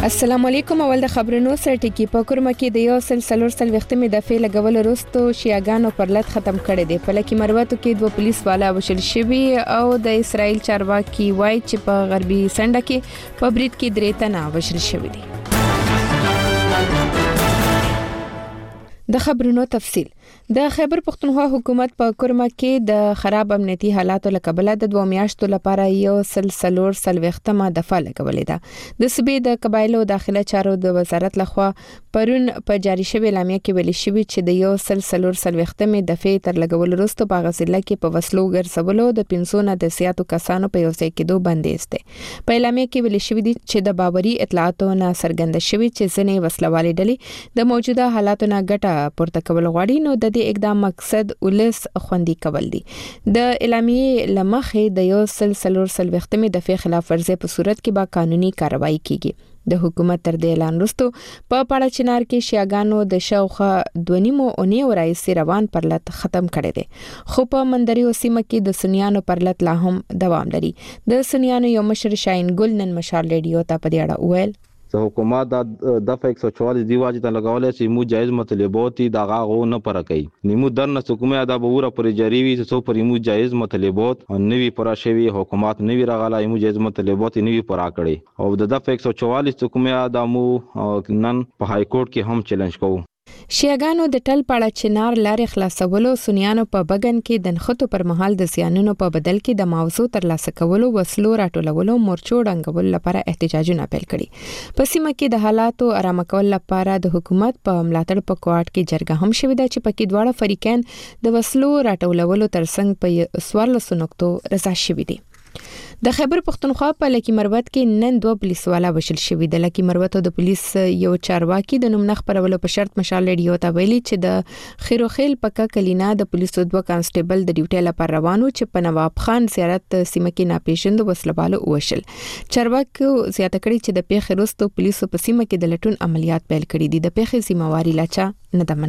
السلام علیکم. اول د خبرونو سره ټکی په کورمه کې د یو سلسله وختمې د فعل غول وروسته شیعاګانو پر لټ ختم کړي دي. په لکه مروتو کې دوه پولیس والا وشل شوی او د اسرائیل چارواکي وایي چې په غربي سنډه کې په برید کې درې تنه وشل شوی دي. د خبرونو تفصیل. د خیبر پختونخوا حکومت په کورمه کې د خراب امنیتي حالاتو لکبله د 2 میاشتو لپاره یو سلسله وختمه دفعه لګولې ده. د صوبې د قبایلو داخله چارو د وزارت لخوا پرون په جاری شوی اعلامیه کې ویل شوی چې د یو سلسله وختمه دفعه تر لګول وروسته په غزله کې په وسلو ګرځولو د 500 نه د سیاسو کسانو په یو ځای کېدو بندیز ده. په اعلامیه کې ویل شوی دی چې د باوري اطلاعاتو نه څرګنده شوی چې ځنې وسلوالې ډلې د موجوده حالاتو نه ګټه پورته کول غواړي. نو د دې اقدام مقصد ولس خوندي کول دي. د اعلامیه لمخې د یو سلسله وختمه دفعه خلاف ورزي په صورت کې با قانوني کاروائی کیږي. د حکومت تر دې اعلان وروسته په پاړه چنار کې شیعاګانو د شاوخه 2.5 اونۍ راځي روان پر لټ ختم کړي دي. خو په مندري سیمه کې د سنیانو پر لټ لا هم دوام لري. د سنیانو یو مشر شاین ګل نن مشال ریډیو ته په دې اړه وویل حکومت د دفعه 144 دی واجب ته لګولې چې مو جایز مطالبات دي دغه غو نه پر کوي نیمو درنه حکومت د بوره پر جاری وي چې پر مو جایز مطالبات نوی پر شوی حکومت نوی رغلای مو جایز مطالبات نوی پر کړي او د دفعه 144 حکومت د مو نن په های کورټ کې هم چیلنج کوو. شیعاګانو د ټل پاړه چنار لارې خلاصولو سنیانو په بغن کې د نخښتو پر مهال د زیانونو په بدل کې د موضوع تر لاسه کولو وسلو راټولولو مورچو ډنګول لپاره احتجاجونه پیل کړي. په سیمه کې د حالاتو آرام کول لپاره د حکومت په ملاتړ په کوارټ کې جرګه هم شوې ده چې پکې دواړه فریقین د وسلو راټولولو ترڅنګ په 14 نقطو رضا شوي دي. د خیبر پختونخوا په لکی مروت کې نن 2 پولیس والا وشل شوی. د لکی مروت د پولیس یو چارواکي د نوم نخ پرولو په شرط مشال ریډیو ته ویلي چې د خیروخیل پکا کلینا د پولیسو 2 کانسټیبل د ډیوټي لپاره روانو چې په نواب خان زیارت سیمه کې ناپېژند وسلوالو وشل. چارواکي زیاته کړي چې د پیښې وروسته پولیسو په سیمه کې د لټون عملیات پیل کړي دي. د پیښې ذمہواری لاچا نه ده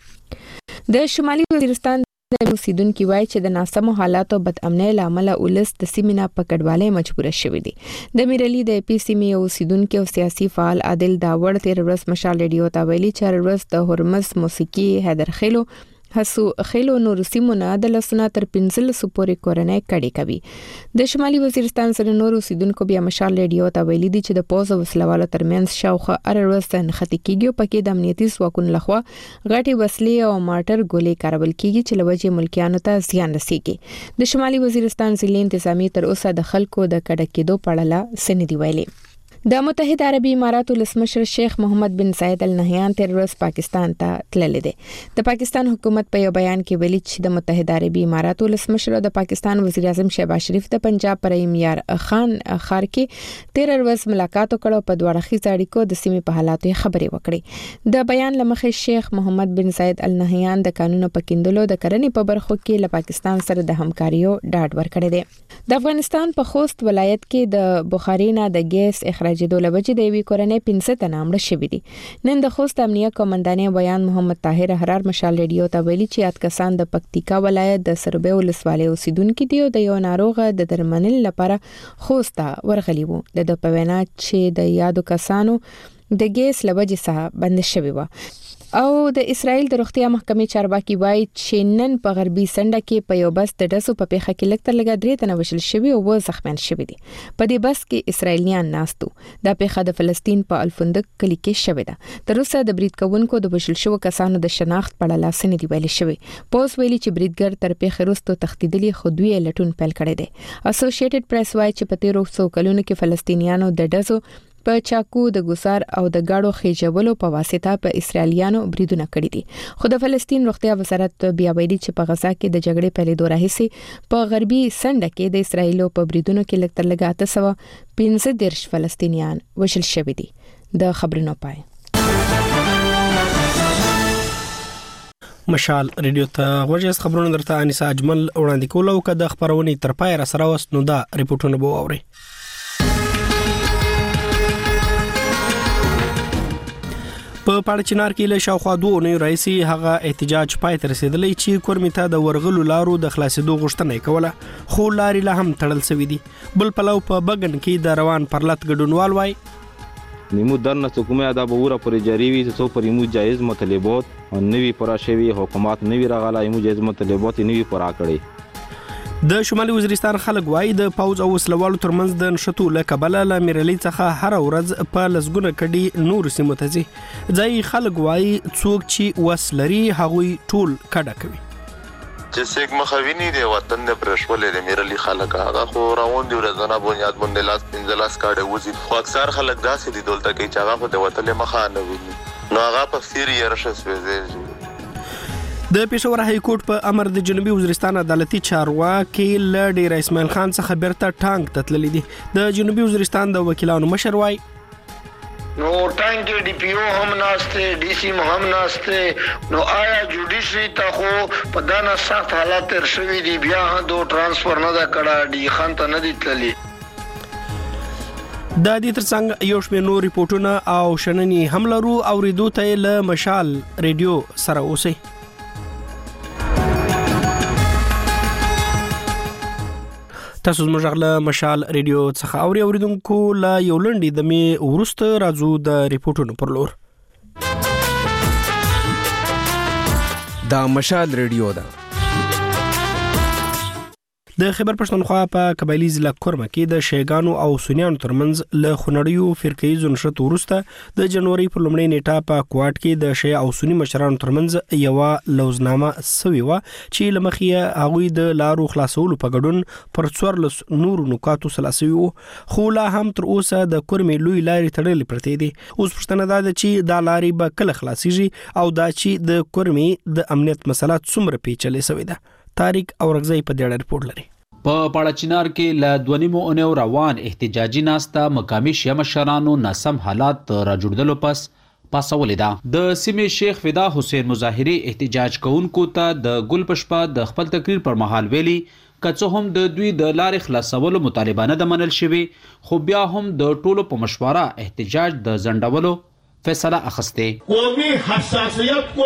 منلې. د شمالي وزیرستان د اوسیدونکو وایي چې د ناسمو حالاتو بد امنۍ لامل ولس د سیمې نه په کډوالۍ مجبور شوی دی. د میرلی د پی سی می اوسیدونکو او سیاسي فعال عادل داوړ تیر ورځ مشال ریډیو ته ویلي چې ورځ د هرمز موسیقي حیدر خیلو حسو خیلو نور سیمونه د لسنه تر 15 پورې کورنۍ کډي کوي. د شمالي وزیرستان سره نور اوسیدونکو بیا مشال ریډیو ته ویلي دي چې د پوز وسلوالو ترمنځ شاوخه ارورستان ختی کیږي پکې د امنیتي ځواکونو لخوا غټي وسلې او مارټر ګولې کارول کیږي چې لوجه ملکیانو ته زیان رسیږي. د شمالي وزیرستان ضلع انتظامی تر اوسه د خلکو د کډه کېدو په اړه سندې ویلي. د متحده عربی اماراتو ولسمشر شیخ محمد بن زاید ال نهیان تر ورځ پاکستان ته تللی دی. د پاکستان حکومت په یو بیان کې ویلي چې د متحده عربی اماراتو ولسمشر د پاکستان وزیر اعظم شهباز شریف د پنجاب پرایمیر خان خار کې تیر ورځ ملاقات وکړ او په دوه اړخیزه اړیکو د سیمې په حالاتو خبرې وکړې. د بیان لمخې شیخ محمد بن زاید ال نهیان د قانون په کیندلو د کرنې په برخو کې له پاکستان سره د همکاریو ډاډ ورکړی دی. د افغانستان په خوست ولایت کې د بخاري نه د ګیس اخراج دولبجې د وی کورنۍ 15 تنه مړه شوي دي. نن د خوست امنیه قومندانې بیان محمد طاهر حرار مشال ریډیو ته ویلي چې یاد کسان د پکتیکا ولایت د سربې ولسوالۍ اوسیدونکو دي او د یو ناروغه د درمنل لپاره خوست ورغلي وو. د پوینا چې د یادو کسانو د ګیس لوجې څخه بند شوی و. او د اسرائیل د روغتیا محکمې چارواکي وایي چې نن په غربي سنډه کې په یو بس د ډسو په پیښه کې لکتر لګا 3 تنه وشل شوی او زخمیان شوی دي. په دې بس کې اسرائیلیان ناستو. دا پیښه د فلسطین په الفندق کلی کې شوې ده. تر اوسه د برید کوونکو د وشل شوو کسانو د شناخت په اړه لاسنې دی ویل شوی. پوس ویلي چې بریدګر تر پیښې وروسته تښتیدلی خو دوی لټون پیل کړی دی. اسوسییټډ پریس وایي چې په تیرو څو کلونو کې فلسطینیانو د ډزو په چاکو د ګوسار او د گاډو خېجولو په واسطه په اسرائیلیانو بریدونه کړی دي. خو د فلسطین روغتیا وزارت بیا ویلي چې په غزا کې د جګړې پیلېدو راهیسې په غربي سنډه کې د اسرائیلو په بریدونو کې لکتر لګا 815 فلسطینیان وشل شوي دي. د خبرونو پای مشال ریډیو ته غوږی خبرونه درته انیسا اجمل وړاندې کول او که د خبرونې تر پای را سره وس نو دا ریپورتونه به واوري. په پاړچنار کې له شاوخوا 2 اونۍ راځي هغه احتجاج پای ته رسیدلی چې کورمې ته د ورغلو لارو د خلاصېدو غوښتنه کوله خو لارې لا هم تړل شوې دي. بل پلو په بغن کې د روان پرلط ګډونوال وای نیمو در نسکومه دا به وره پورې جاری وي څو پر ایمو جایز مطالبات او نوی پورا شوی حکومت نوی راغله ایمو جایز مطالبات نوی پورا کړي. د شمالي وزیرستان خلک وایي د پوز او وسلوالو ترمنځ د نشټو له کبله له میرلي څخه هر ورځ په لسګونه کډي نور سیمو ته ځي. ځای خلک وایي څوک چې وسلري هغوی ټول کډه کوي. چې څوک مخاویني دی وطن نه پرشولې د میرلي خلک هغه خو روان دي ورځنه بنیاد باندې لاس 15 کاډه وځي. خو اکثر خلک داسې دي دلته کې چې هغه خو د وطن مخه نه ویني نو هغه په سیری رشس وځي. د پېښور های کورټ په امر د جنوبي وزیرستان عدالتي چارواکي له ډیر اسماعیل خان څخه بیرته ټانک ته تللي دي. د جنوبي وزیرستان د وکیلانو مشر وایي نو ټانک ډي پی او هم ناشته ډي سي هم ناشته نو آیا جوډیشري ته خو په دانا سخت حالات تر شوي دي بیا دو ترانسفر نه دا کړه ډي خان ته نه دي تللي. د دې ترڅنګ یو شمېر نور ریپورتونه او شننې هم لرو اوریدو ته له مشال ریډیو سره اوسئ. تاسو زموږ له مشال ریډیو څخه اوریدونکو لا یو لنډي د می ورسته راځو د ریپورتونو پر لور. دا مشال ریډیو ده. د خیبر پښتونخوا په قبایلی ضلع کورمه کې د شیګانو او سنیانو ترمنځ له خنړیو فرقې نشټ ورسته د جنوري پر لومړۍ نیټه په کوټ کې د شی او سنی مشرانو ترمنځ یو لوزنامه سوي و چې لمخې هغوی د لارو خلاصولو په ګډون پر 14 نور نکاتو سلاسي وو خو لا هم تر اوسه د کورمې لوی لارې تړلې پرتې دي. اوس پښتنه ده چې دا لارې به کله خلاصيږي او دا چې د کورمې د امنیت مسله څومره پیچلې شوې ده. طارق اورغزی په دې ریپورت لري. په پاړچینار کې ل 2.5 اونیو روان احتجاجي ناستا مقامي شیا مشرانو ناسم حالات را جوړدلو پاسولې ده. د سیمې شیخ فدا حسین مظاهری احتجاج کوونکو ته د ګل پشپا د خپل تقریر پر مهال ویلي کڅو هم د دوی د لارې خلاصولو مطالبه نه د منل شوی خو بیا هم د ټولو په مشوره احتجاج د زندولو فیصله اخسته.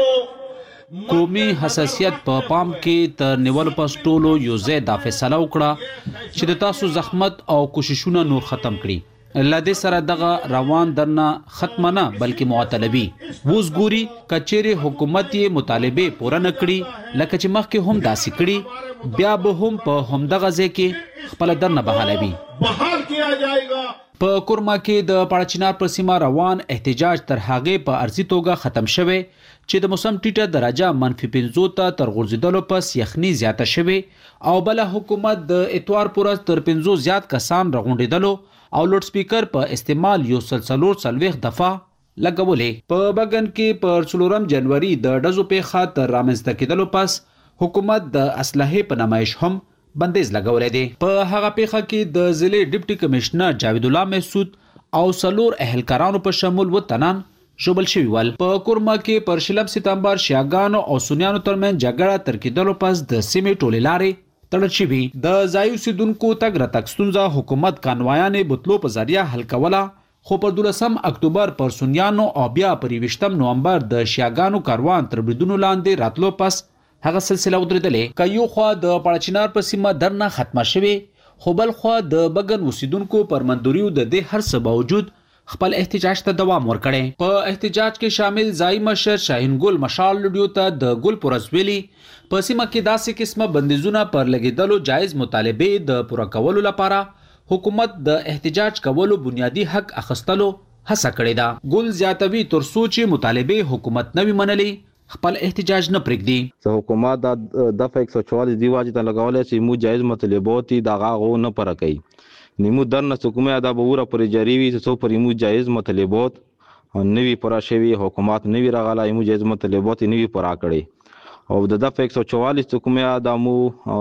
قومي حساسیت په پام کې تر نیولو پس ټولو یو ځای دا فیصله وکړه چې د تاسو زحمت او کوششونه نور ختم کړي. لدې سره دغه روان درنه ختم نه بلکې معطلوي. ووس ګوري کچېره حکومت یې مطالبه پوره نه کړي لکه چې مخکې هم داسې کړي بیا به هم په همدغه ځای کې خپل درنه بحالوي. بحال کیا جایگا. په کورما کې د پاړچینار پر سیمه روان احتجاج تر هغه په ارزي توګه ختم شوه چې د موسم ټیټه درجه -15 ته تر غورځیدلو پس یخني زیاته شوه او بل حکومت د اتوار پورز تر 50 زیات کسان راغونډیدلو او لوډ سپیکر په استعمال یو سلسلور سلويخ دفعه لګولې. په بغن کې پر 4 جنوري د ډزو په خاطر رامنځته کېدلو پس حکومت د اسلحې په نمایش هم بندیز لګولې دي. په هغه پیخه کې د ضلع ډیپټي کمشنر جاوید الله مسعود او سلور اهلکارانو په شمول وطنان شوبل شوی ول. په کورما کې پر 16 سپتمبر شیاګانو او سنیانو ترمن جګړه تر کېدلو پس د سیمې ټولې لارې تړل شوی. د ځایو سیدونکو تګ راتګ ستونزه حکومت کانوایانې بوتلو په ذریعہ حل کوله خو پر 12 اکتوبر پر سنیانو او بیا پر 20 نومبر د شیاګانو کاروان تر بریدونو لاندې راتلو پس هغه سلسله ودرېدلې. که یو خوا د پاړچینار په سیمه درنه ختمه شوی خو بل خوا د بغن وسیدونکو پر مندوریو د دې هر څه باوجود خپل احتجاج ته دوام ورکړي. په احتجاج کې شامل ځای مشر شاهین ګل مشال لډیو ته د ګل پرزویلی په سیمه کې داسې قسمه بندیزونه پر لګیدلو جایز مطالبه د پوره کولو لپاره حکومت د احتجاج کولو بنیادی حق اخستلو هڅه کړې ده. ګل زیاتوي تر سوچ مطالبه حکومت نوي منلي خپل احتجاج نه پرېږدي. حکومت د دفعه 144 دی واجب ته لګولې چې مو جایز مطالبات دغه غو نه پر کوي. نیمو در نسکومه دا به وره پر جاری وي څو پر ایمو جایز مطالبات او نوی پورا شوی حکومت نوی راغله ایمو جایز مطالبات نوی پورا کړي او د دفعه 144 حکومه دا مو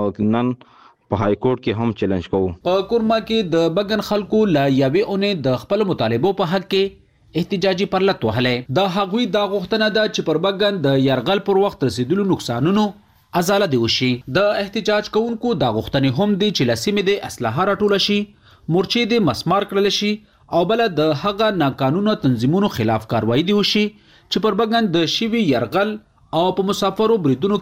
نن په های کورټ کې هم چیلنج کوو. په کورما کې د بغن خلکو لا یوې اونې د خپل مطالبو په حق کې احتجاجي پرلط وهلې. د هغوی دا غوښتنه ده چې پر بغن د يرغل پر وخت رسیدلو نقصانونو ازاله دی وشي. د احتجاج کوونکو دا غوښتنې هم دي چې لسیمه د اسلحه راټول شي مورچې د مسمار کړل شي او بل د هغه ناقانونه تنظیمونو خلاف کاروایی دی وشي چې پر بغن د شیوی يرغل او په مسافرو بریدونو کې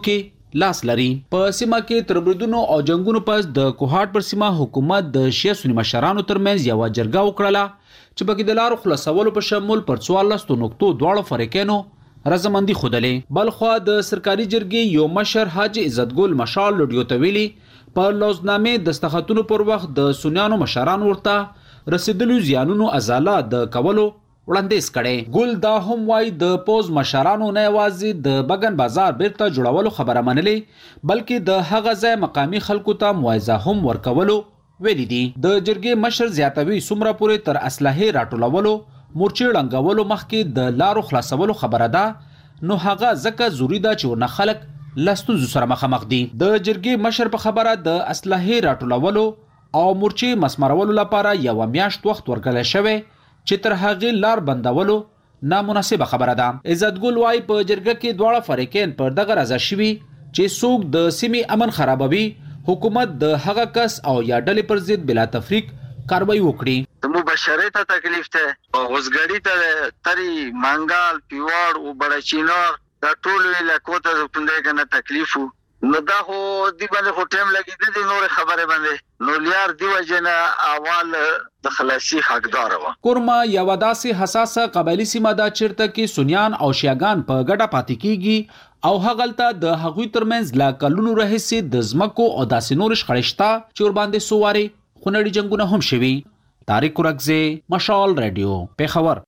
لاس لري. په سیمه کې تر بریدونو او جنگونو پس د کوهاټ پر سیمه حکومت د شیعه سنی مشرانو ترمنځ یو جرګه وکړه چې په کې د لارو خلاصولو په شمول پر 14 نقطو دواړو فریقینو رضامندي خوده. بلخوا د سرکاري جرګې یو مشر حاجی عزتګل مشال لډیو تویلی په لوزنامې د دستخطونو پر وخت د سنیانو مشران ورته رسیدلو زیانونو ازاله د کولو وړاندیز کړي. ګل دا هم وای د پوز مشرانو نه یوازې د بګن بازار بیرته جوړولو خبره منلې بلکې د هغه ځای مقامی خلکو ته موعظه هم ورکولو ویلي دي. د جرګې مشر زیاتوي څومره پورې تر اسلحې راټولولو مورچې ړنګولو مخکې د لارو خلاصولو خبره ده نو هغه ځکه ضروري ده چې ورنه خلک له ستونزو سره مخامخ دي. د جرګې مشر په خبره د اسلحې راټولولو او مورچې مسمرولو لپاره یو میاشت وخت ورکړل شوی چې تر هغه لار بندولو نامناسبه خبره ده. عزتګل وای په جرګه کې دواړه فریقین پر دغه راضي شوي چې څوک د سیمې امن خرابوي حکومت د هغه کس او یا ډلې پر ضد بلا تفریق کاروایی وکړي. د مباشرت ته تکلیف ته او غوسګړی ته تری منګال پیوړ او بڑچینار دا ټول علاقو ته پندې کنه تکلیف نو دا هو دی باندې خو ټیم لګیدل دي نور خبره باندې نو لیار دی وجنه اول د خلاصي حقدار و. کورما یو داسې حساسه قبایلی سیمه دا چیرته کې سنیان او شیعاګان په ګډه پاتې کیږي او هغلته د هغوی ترمنځ لا کلونو راهیسې د ځمکو او داسې نور شخړې شته چې ور باندې سواري خونړي جنگونه هم شوي. طارق ورکزه مشال رادیو پیښور.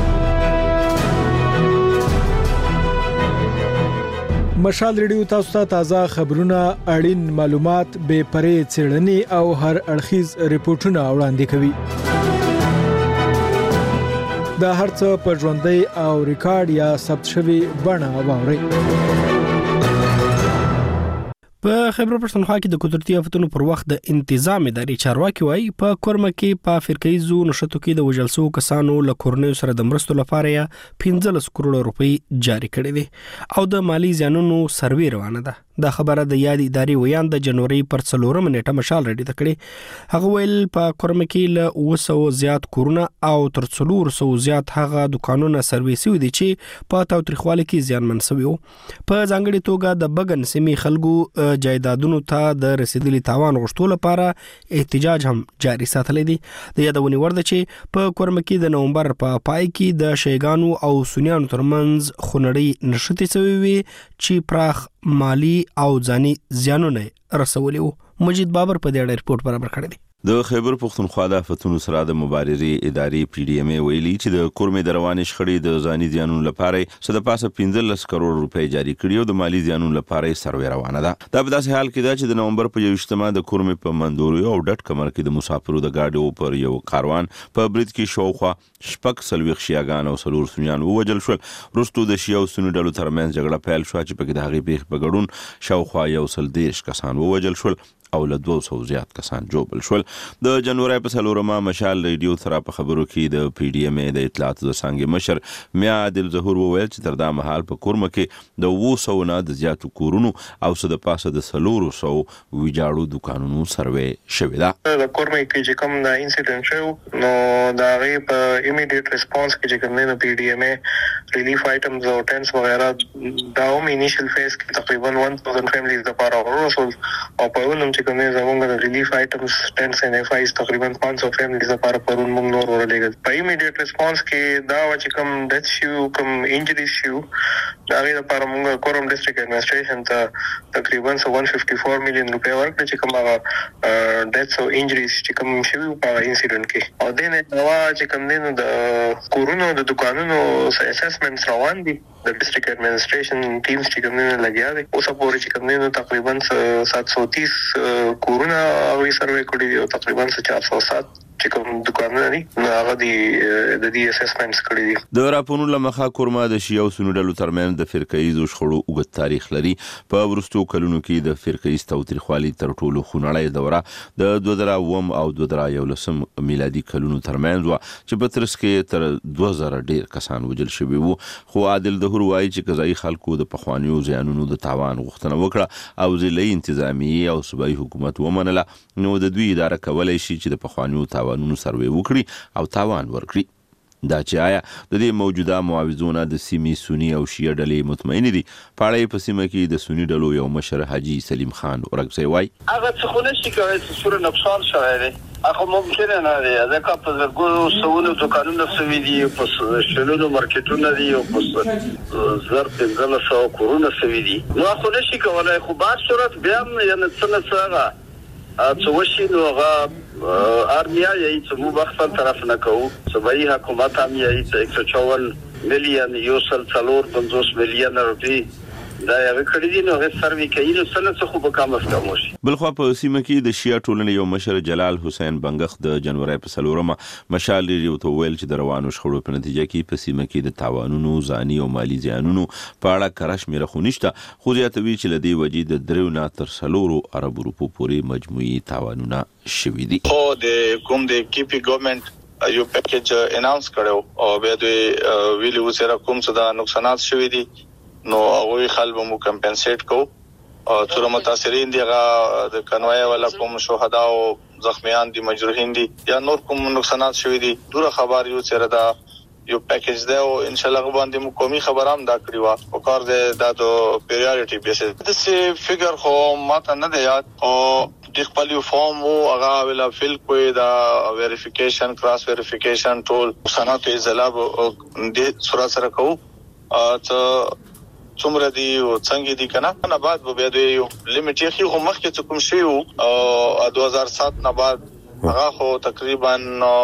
مشال ریډیو تاسو ته تازه خبرونه اړین معلومات به پرې څېړنې او هر اړخیز ریپورتونه وړاندې کوي. دا هرڅه په ژوندۍ او ریکارډ یا ثبت شوی بڼه واورئ. په خبر پښتونخوا کې د قدرتي آفتونو پر وخت د انتظام اداري چارواکي وایي په کورمه کې په فرقیزو نشټو کې د وژل شوو کسانو له کورنیو سره د مرستو لپاره 15 کروڑ روپۍ جاری کړي دي او د مالی زیانونو سروې روانه ده. دا خبره د یاد اداري ویان د جنوري پر 4 نیټه مشال رډي تکړي. هغه ویل په کورمه کې له 200 زیات کورونه او تر 400 زیات هغه دکانونه سرویسي دي چې په تاوتریخوالي کې زیانمن شوي وو. په ځانګړي توګه د بګن سیمې خلکو جایدادونو ته د رسیدلي تاوان غوښتلو لپاره احتجاج هم جاري ساتلی دی. د یادونې وړ ده چې په کورمه کې د نومبر په پای کې د شیعاګانو او سنیانو ترمنځ خونړۍ نښتې شوې وې چې پراخ مالی او ځاني زیانونه رسولي وو. مجید بابر په دې اړه ریپورت برابر کړی دی. د خیبر پښتونخوا د آفتونو سره د مبارزې ادارې پی ډی ام ویلي چې د کورمې د روانې شخړې د ځاني زیانونو لپاره څه د پاسه 15 کروڑ روپۍ جاری کړي او د مالی زیانونو لپاره سروې روانه ده. دا په داسې حال کې ده چې د نومبر په 21 د کورمې په مندوري او ډټ کمر کې د مسافرو د گاډیو پر یو کاروان په برید کې شاوخوا شپږ سلويخ شیعاګان او سلور سنیان ووجل شول. وروسته د شیعه او سنی ډلو ترمنځ جګړه پیل شوه چې پکې د هغې پیښې په ګډون شاوخوا 130 کسان ووجل شول او له 200 زیات کسان جوړل شول. د جنوري په 4 مشال ریډیو سره په خبرو کې د پی ډی ام د اطلاعاتو د څنګه مشر میا عادل ظهور وویل چې تر دا مهال په کورمه کې د 200 نه د زیاتو کورونو او څه د پاسه د 300 ویجاړو دکانونو سروې شوې ده. د کورمه کې چې کوم د انسیډنټ شو نو دا غي په ایمیډیټ ریسپانس کې چې کوم نه پی ډی ام ریلیف آیټمز او ټنس وغیرہ دا هم انیشل فیز کې تقریبا 1000 فیملیز د لپاره ورسول او په ولوم چې کومه زموږ د ریلیف آیټمز ټنس ان اف آیز تقریبا 500 فیملیز لپاره پرون موږ نور ورلېږل. په ایمیډیټ ریسپانس کې دا چې کوم ډیث شو کوم انجریز شو دا غي لپاره موږ کورم ډیسټریکټ ایڈمنسټریشن ته تقریبا 154 میلیون روپیا ورکړل چې کوم هغه ډیث او انجریز چې کوم شوی په انسیډنټ کې او دنه نو چې کوم دینو د کورونو د دکانونو اسسمنټس روان دي. د ډیسټریکټ ایڈمنسټریشن ټیمز چې کوم نه لګیا دي اوس په اوري چې کوم نه تقریبا 730 کورونه او سروې کړی دي او تقریبا 407 چې کوم دکانونه دي هغه د دې اسسمنټس کړی دي. د راپورونو لمخه کورما د شیعه او سنی ډلو ترمنځ د فرقه‌ایزو شخړو اوږد تاریخ لري. په وروستو کلونو کې د فرقه‌ایز تاوتریخوالي تر ټولو خونړۍ دوره د 2009 او 2011 میلادي کلونو ترمنځ و چې په ترڅ کې تر 2000 ډیر کسان وژل شوي وو. خو عادل ظهور وایي چې قضایي خلکو د پخوانیو زیانونو د تاوان غوښتنه وکړه او ضلعي انتظامی او صوبایي حکومت ومنله نو د دوی اداره کولای شي چې د پخوانیو تاوانونو سروې وکړي او تاوان ورکړي. دا چې آیا د دې موجوده معاوضونه د سیمې سنی او شیعه ډلې مطمئن دي. پاړې په سیمه کې د سنی ډلو یو مشر حاجی سلیم خان ورغسي وای هغه څه خو نشي کوي چې سور نقصان شوی دی. هغه ممکن نه دی ځکه په زرګونو سوونو دکانونه سوي دي، په شلونو مارکیټونه دي او په زر 1500 کورونه سوي دي. نو خو نشي کولای، خو بار صورت بیا یعنی څه څه وشي نو هغه ارمیا یې چې مو بخښل طرف نه کوو. صوبایي حکومت هم یې 154 ملیون یو سل 450 ملیون روپی دا یو کړی دي. نو هغه سروي کوي نو څه خو به کم از کم وشي. بلخوا په سیمه کې د شیعه ټولنې یو مشر جلال حسین بنګخ د جنوري په 4 مشال ریډیو ته ویل چې د روانو شخړو په نتیجه کې په سیمه کې د تاوانونو ځاني او مالی زیانونو په اړه کراش میره خو نشته، خو زیاتوي چې لدی وجې د 3 نه تر 4 ارب روپو پورې مجموعي تاوانونه شوي دي. او د کوم د کیپی ګورنمنت یو پیکیج اناونس کړو او به دوی ویلي وسره کوم څه د نقصانات شوي دي نو هغه خلک مو کمپنسیټ کو او څومره متاثرین دي هغه د کنوای ولا کوم شهدا او زخمیان دي مجروحین دي یا نور کوم نقصانات شوي دي دوره خبر یو سره دا یو پیکیج دی او ان شاء الله باندې مو قومي خبرام دا کړی وا او کار دا د پریورټی بیسس د سی فګر خو ماته نه دی یاد او د خپل یو فارم او هغه ویلا فل کوی دا ویریفیکیشن کراس ویریفیکیشن ټول صنعت زلاب د سره کو ته څومره دی او څنګه دی کنه نه بعد به د یو لیمټ یې خو مخکې څه کوم شی او 2007 نه بعد هغه خو تقریبا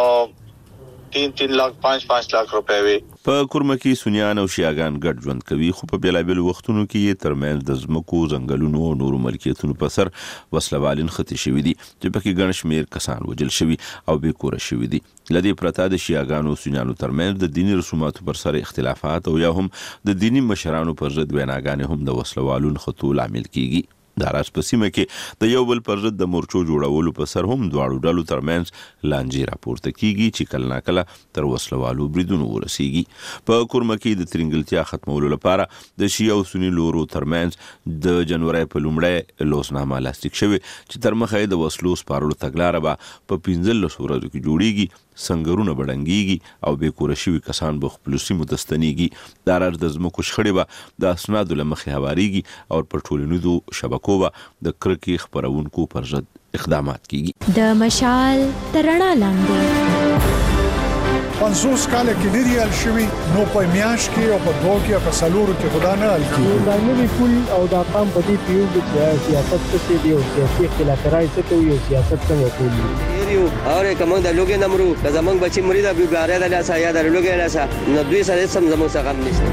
3 लाख 5 लाख रुपए وي. په کورمه کې سنیان او شیعاګان ګډ ژوند کوي، خو په بیلابل وختونو کې ترمنځ د ځمکو ځنګلونو او نورو ملکیتونو په سر وسلوالین خطي شوي دي چې پکې ګڼ شمېر کسان وژل شوي او بې کوره شوي دي. لدې پرته د شیعاګانو او سنیانو ترمنځ د دیني رسوماتو پر سر اختلافات او یا هم د دیني مشرانو پر ضد ویناګانې هم د وسلوالو خطو لامل کیږي. د راز په سیمه کې د یو بل پر ضد د مورچو جوړولو په سر هم دواړو ډلو ترمنځ لانجې راپورته کیږي چې کله ناکله تر وسلوالو بریدونو ورسیږي. په کورمه کې د ترنګلتیا ختمولو لپاره د شیعه او سنی لورو ترمنځ د جنوري په لومړی لوسنامه لاسلیک شوی چې تر مخه د وسلو سپارلو تګلاره به په 15 ورځو کې جوړیږي، سنگرونه بډنګيږي او به کور شوی کسان به خپل سیمو تستنیږي. د راز د زمکو شخړې به د اسنادو لمخې هواريږي او پر ټولنیزو شبکو به د کرکې خبرونکو پر ضد اقدامات کیږي. د مشال ترڼا لاندې 50 کال کې لري شوی نو په میاش کې او په دوه کې په سالورو کې خدا نه ال کې دا نوی پول او دا قام په دې پیو چې سیاست څه دی او سیاسي اختلافات څه کوي او سیاست څنګه کوي یو اور کوم د لوګي نمرو د زمنګ بچي مرید ابو غاره د لاسه یا د لوګي لاسه نو دوی سره سم زمو څخه هم نشته.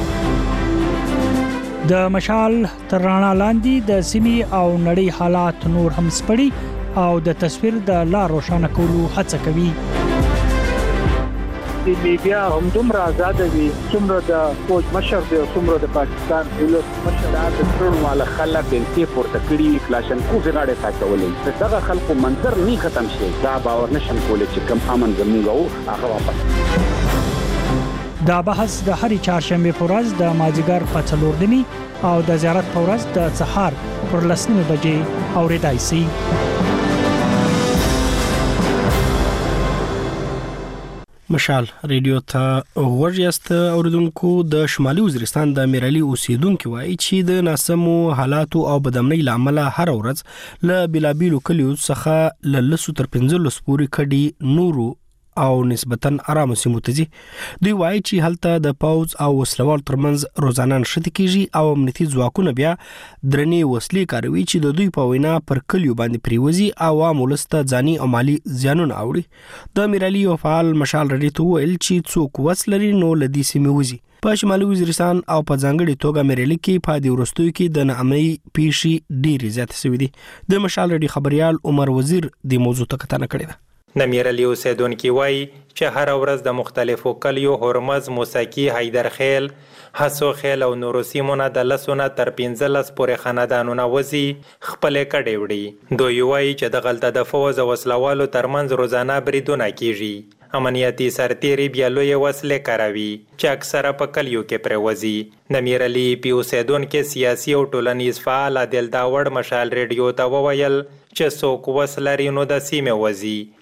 د مشال ترڼا لاندې د سیمې او نړۍ حالات نور هم سپړي او د تصویر د لا روښانه کولو هڅه کوي. د میډیا هم دومره آزاد دي څومره د فوج مشر دی څومره د پاکستان دولت مشر د ټول مال خلک بنتي پورته کړی کلاشن کو زغاړه تاکولې دغه خلکو منظر نه ختم شي دا باور نشم کولای چې کم امن زموږ هغه واپس. دا بحث د هرې چهارشنبه په ورځ د مازیګر په 4 او د زیارت په ورځ د سهار پر 10 بجې اورېدای شي. مشال ریډیو ته ورجست اوریدونکو د شمالي وزیرستان د میرالي اوسیدونکو وایي چې د ناسمو حالاتو او بدامنۍ لامل هر ورځ له بلابیلو کلیو څخه ل 10 تر 15 پورې کډي نورو او نسبتاً آرام سیمو ته ځي. دوی وایي چې هلته د پاوز او وسلوال ترمنځ روزانه نښتې کیږي او امنیتي ځواکونه بیا درنې وسلې کاروي چې د دوی په وینا پر کلیو باندې پریوزي او عام ولس ته ځاني او مالي زیانونه اوړي. د میرالي او فعال مشال ریډیو ته ویل چې څوک وسلري نو لدی سیمې وزي. په شمالي وزیرستان او په ځانګړي توګه میرالي کې په دې ورستوي کې د ناامنۍ پیښې ډېرې زیاتې شوې دي. د مشال ریډیو خبريال عمر وزیر د موضوع ته کتنه کړې ده. د میرالي اوسیدونکي وایي چې هر ورځ د مختلفو کلیو هرمز، موسکی، حیدرخیل، حسو خیل او نورو سیمونه د 10 تر 15 پورې خاندانونه وزي خپلې کډې وړي. دوی وایي چې د غلطه د فوز او وسلوالو ترمنځ روزانه بریدونه کیږي. امنیتي سرتیري بیا لوی وسلې کاروي چې اکثره په کلیو کې پریوزي. د میرالي پی اوسیدونکي سیاسي او ټولنیز فعال عادل داوړ مشال ریډیو ته وویل چې څوک وسلري نو د سیمې وزي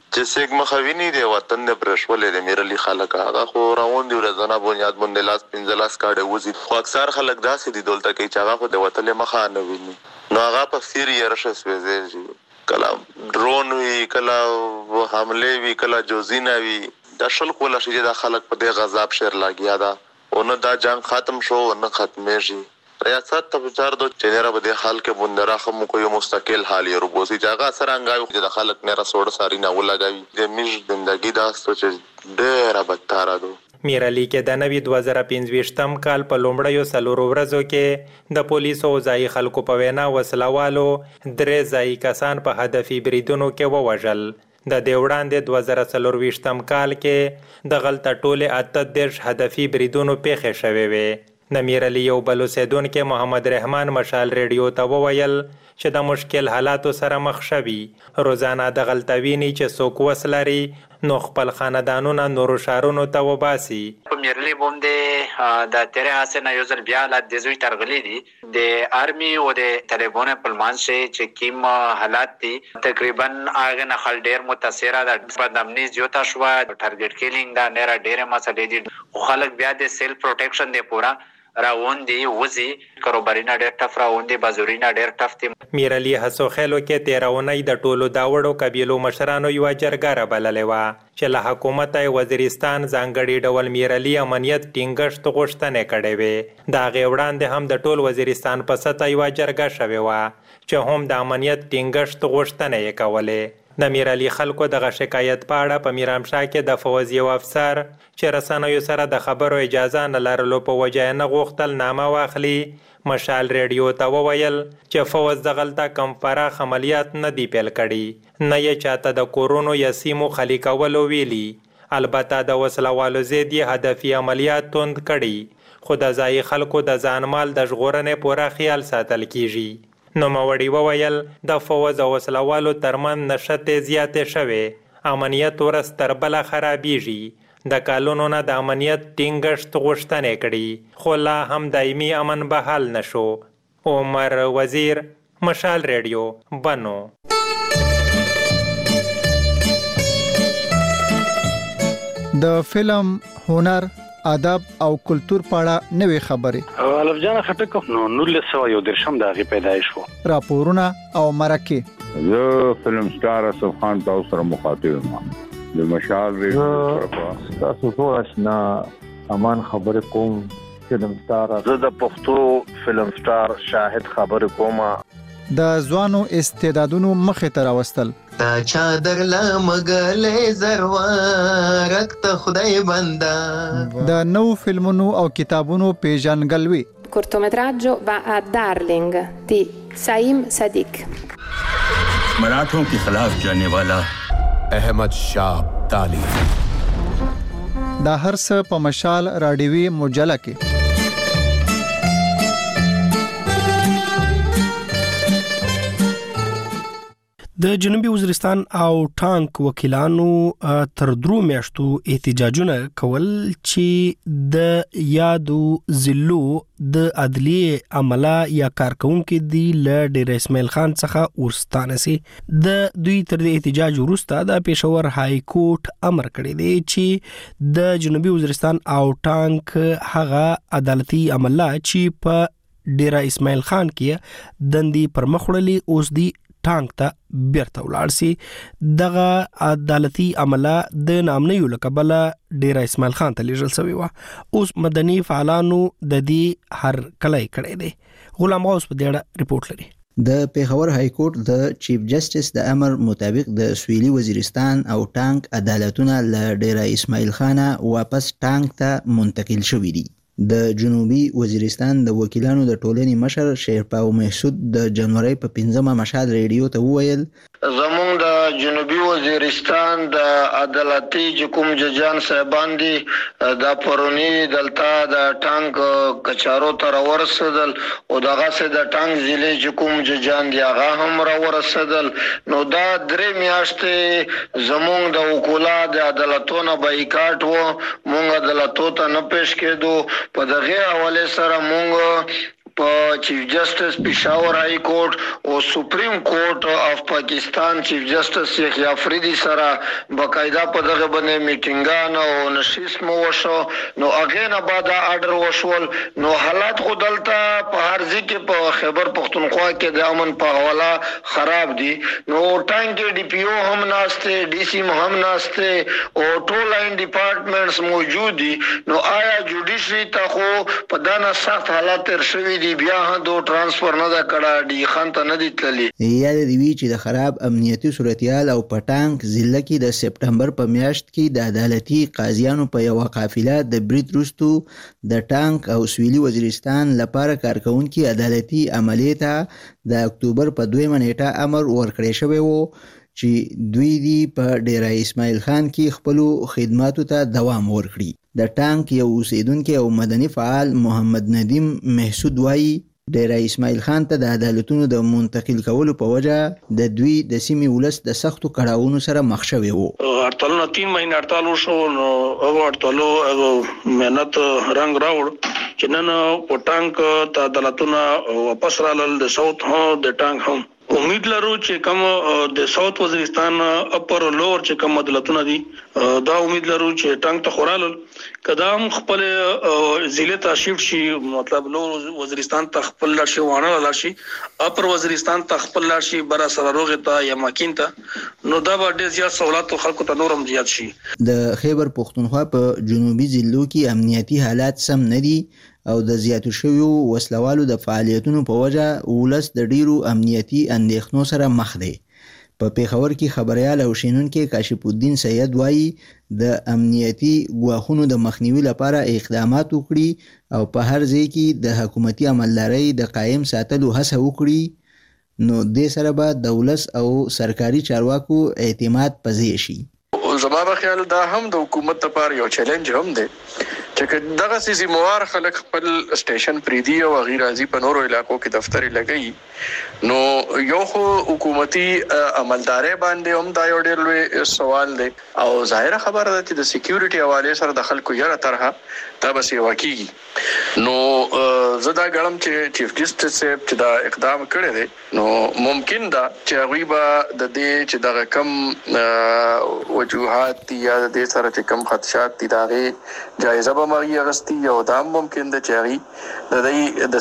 چې سیګ مخوینی دی وطن د پرشولې د میرلی خلک هغه خو راوند دی ورځنه بنیاد باندې لاس 15 کاډه وزي خو اکثر خلک داسې دي دلته کې چې هغه خو د وطن مخه نه ویني نو هغه په سیری رشس وځي کلا ډرون وی کلا حمله وی کلا جوزینا وی د شل کوله شي د خلک په دې غضب شر لاګیا دا او نه دا جنگ ختم شو نه ختمه شي ریاست ته بچار دو چنيره به د حال کې بندره خمو کوي مستقل حالي روبوسي جاګه سرانګایو چې د خلک نه رسوړ ساري نه ولګوي د میش زندگی دا سوچ ډېر بدتر ده میرلی کې د نوي 2025م کال په لومړیو سلورو ورځو کې د پولیسو ځای خلکو په وینا وسلوالو درې ځای کسان په هدفي بریدونو کې ووژل د دیوړاندې 2024م کال کې د غلطه ټوله 18 هدفي بریدونو پیښې شوې وې د میرلی یو بل اوسیدونکو محمد رحمان مشال ریډیو ته وویل چې د مشکل حالاتو سره مخ شوي روزانه د غلطوینې چې څوک وسلري نو خپل خاندانونه نورو شهرونو ته وباسي په میرلی باندې د تیرې حسنه یو ځل بیا لا د زوی ترغلي دي د آرمي او د طالبانو په منځ چې کیم حالات دي تقریبا هغه نه خل ډیر متاثره ده بدامنی زیاته شو ټارګټ کیلینګ دا نه ډیره مسلې دي خلک بیا د سیلف پروټیکشن دی پورا راوندي وزي کاروبارینا ډېر ټف راوندي بازورینا ډېر ټف دي میرلی هڅو خېلو کې 13 د ټولو داوړو قبیلو مشرانو یو جرګه بللې و چې له حکومت وزیرستان ځانګړي ډول میرلی امنیت ټینګښت غوښتنې کړې وې دا غوړاندې هم د ټول وزیرستان په سطح یو جرګه شوې و چې هم د امنیت ټینګښت غوښتنې یې کولې د میرلی خلکو دغه شکایت په اړه په میرامشاه کې د فوز یو افسر چې رسنیو سره د خبرو اجازه نه لرلو په وجه نه غوښتل نامه واخلي مشال ریډیو ته وویل چې فوز د غلطه کم پراخ عملیات نه دی پیل کړي نه یې چاته د کورونو یا سیمو خالی کولو ویلي البته د وسلوالو ضد یې هدفي عملیات توند کړي خو د ځای خلکو د ځانمال د ژغورنې پوره خیال ساتل کیږي نو موړی وویل د فوز او وسلوالو ترمن نشته زیاتې شوه امنیت ورس تر بل خرابېږي د کالونو نه د امنیت ټینګښت غوښتنې کړي خو لا هم دایمي امن بحال نشو عمر وزیر مشال ریډیو بنو د فلم هنر ادب او کلچر پاړه نوې خبرې الف جان خټک نو 1913 د غي پیدایش وو راپورونه او مرکه زه فلم سٹار اسف خان تاسو سره مخاطب یم د مشال ریډیو تاسو ټول آشنا امان خبر کوم فلم سٹار زه د پښتو فلم سٹار شاهد خبر کوم د ځوانو استعدادونو مخه تر واستل تا چادر لا مګلې زروارک ته خدای بندا د نو فلمونو او کتابونو پیژنګلوي cortometraggio va a Darling di Saim Sadiq मराठों के खिलाफ जाने वाला अहमद शाह अब्दाली دا هر څه په مشال راډیوي مجله کې د جنوبي وزیرستان او ټانک وکیلانو تر درو میاشتو احتجاجونه کول چې د یادو ضلعو د عدلیه عمله یا کارکونکو دی له ډیر اسماعیل خان څخه ورستانه سي د دوی تر د احتجاج وروسته د پېښور های کورټ امر کړی دی چې د جنوبي وزیرستان او ټانک هغه عدالتي عمله چې په ډیر اسماعیل خان کې دندي پرمخړلې اوس دی ټانک ته بیرته ولاړ سي دغه عدالتي عمله د نامنیو لقبله ډیر اسماعیل خان ته لیږل شوی و اوس مدني فعالانو د دې هر کله کړی دی غلام غوث په دې ریپورت لري د پیښور های کورټ د چیف جسټس د امر مطابق د سویلي وزیرستان او ټانک عدالتونه ل ډیر اسماعیل خان واپس ټانک ته منتقل شوی دي د جنوبي وزیرستان د وکیلانو د ټولنې مشر شیرپاو محسود د جنوري په 15مه مشال ریډیو ته وویل زمونږ د جنوبي وزیرستان د عدالتي حکوم ججان صاحبان دي د پرونی دلته د ټانک کچارو تر ورسدل او دغه سه د ټانک ضلع حکوم ججان دی هغه هم را ورسدل نو دا درې میاشتې زمونږ د وکولا د عدالتونو بایکاټ وو مونږ عدالتو ته نه پېښ کېدو په دغه حواله سره مونږ په چیف جسټس پېښور هاي کورټ او سپریم کورټ اف پاکستان چیف جسټس شیخ افریدي سره باقاعده په دغه باندې میټینګان او نشست مو وشو نو هغه نه بعد آرډر وشول نو حالات خو دلته په هر ځکه په خیبر پختونخوا کې د امن په حواله خراب دي نو ټانګ ډي پی او هم ناشته ډي سی هم ناشته او ټول لاین ډپارټمنټس موجود دي نو آیا جوډیشري ته خو په دانا سخت حالات تر شوي دي بیا دو ټرانسفر نه دا کړه ډي خان ته نه دي تللی یا د وی چې د خراب امنیتي صورتحال او پټانک ضلع کې د سپټمبر په میاشت کې د عدالتي قاضیانو په یو قافله د برید وروستو د ټانک او سویلي وزیرستان لپاره کارکونکو عدالتي عملیات د اکتوبر په 2 نیټه امر ورکړی شوی وو چې دوی دی په ډیره اسماعیل خان کې خپل خدماتو ته دوام ورکړي د ټانک یو اوسیدونکو او مدني فعال محمد ندیم محسود وایي ډیره اسماعیل خان ته د عدالتونو د منتقل کولو په وجه د دوی د سیمې ولس د سختو کړهونو سره مخ شوی وو هړتالونه 3 مهینه هړتال وشو نو هغه هړتالو مهنت رنگ راوړ چې نن په ټانک ته عدالتونه واپس رالل د ساوث هم د ټانک هم امید لرو چې کوم د ساوث وزیرستان اپر لور چې کوم عدالتونه دي دا امید لرو چې ټانک ته خورالل قدم خپل ضلع ته شیفت شي مطلب لور وزیرستان ته خپل لاشي وانه لاشي اپر وزیرستان ته خپل لاشي بر سره روغه ته یا ماکین ته نو دا به ډیر زیات سہولت خلکو ته نورم زیات شي د خیبر پختونخوا په جنوبي ضلعو کې امنیتي حالات سم نه دي او د زیاتو شویو وسلوالو د فعالیتونو په وجه ولس د ډیرو امنیتي اندېښنو سره مخ دی په پیښور کې خبريال او شینونکو کاشف الدین سید وایي د امنیتي ګواښونو د مخنیوي لپاره اقدامات وکړي او په هر ځای کې د حکومتي عملدارۍ د قائم ساتلو هڅه وکړي نو د سره به دولت او سرکاري چارواکو اعتماد پزې شي زما په خیال دا هم د حکومت لپاره یو چیلنج هم دی چې دغه سي زموار خلک خپل سټیشن پریدي او غیر ازي په نورو علاقو کې دفتر لګي نو یو خو حکومتي عملداري باندې هم دا یو ډېر لوی سوال دی او ظاهره خبره ده چې د سکیورټي حواله سره د خلکو یره طرحه دا به سی واقعي نو زدا ګړم چې چیف جسټس چې دا اقدام کړی دی نو ممکن دا چې غیبا د دې چې دغه کم وجوهات دي یا د دې سره چې کم خدشات دي دا غي جایزه به مغي اغستی یو دا ممکن ده چې د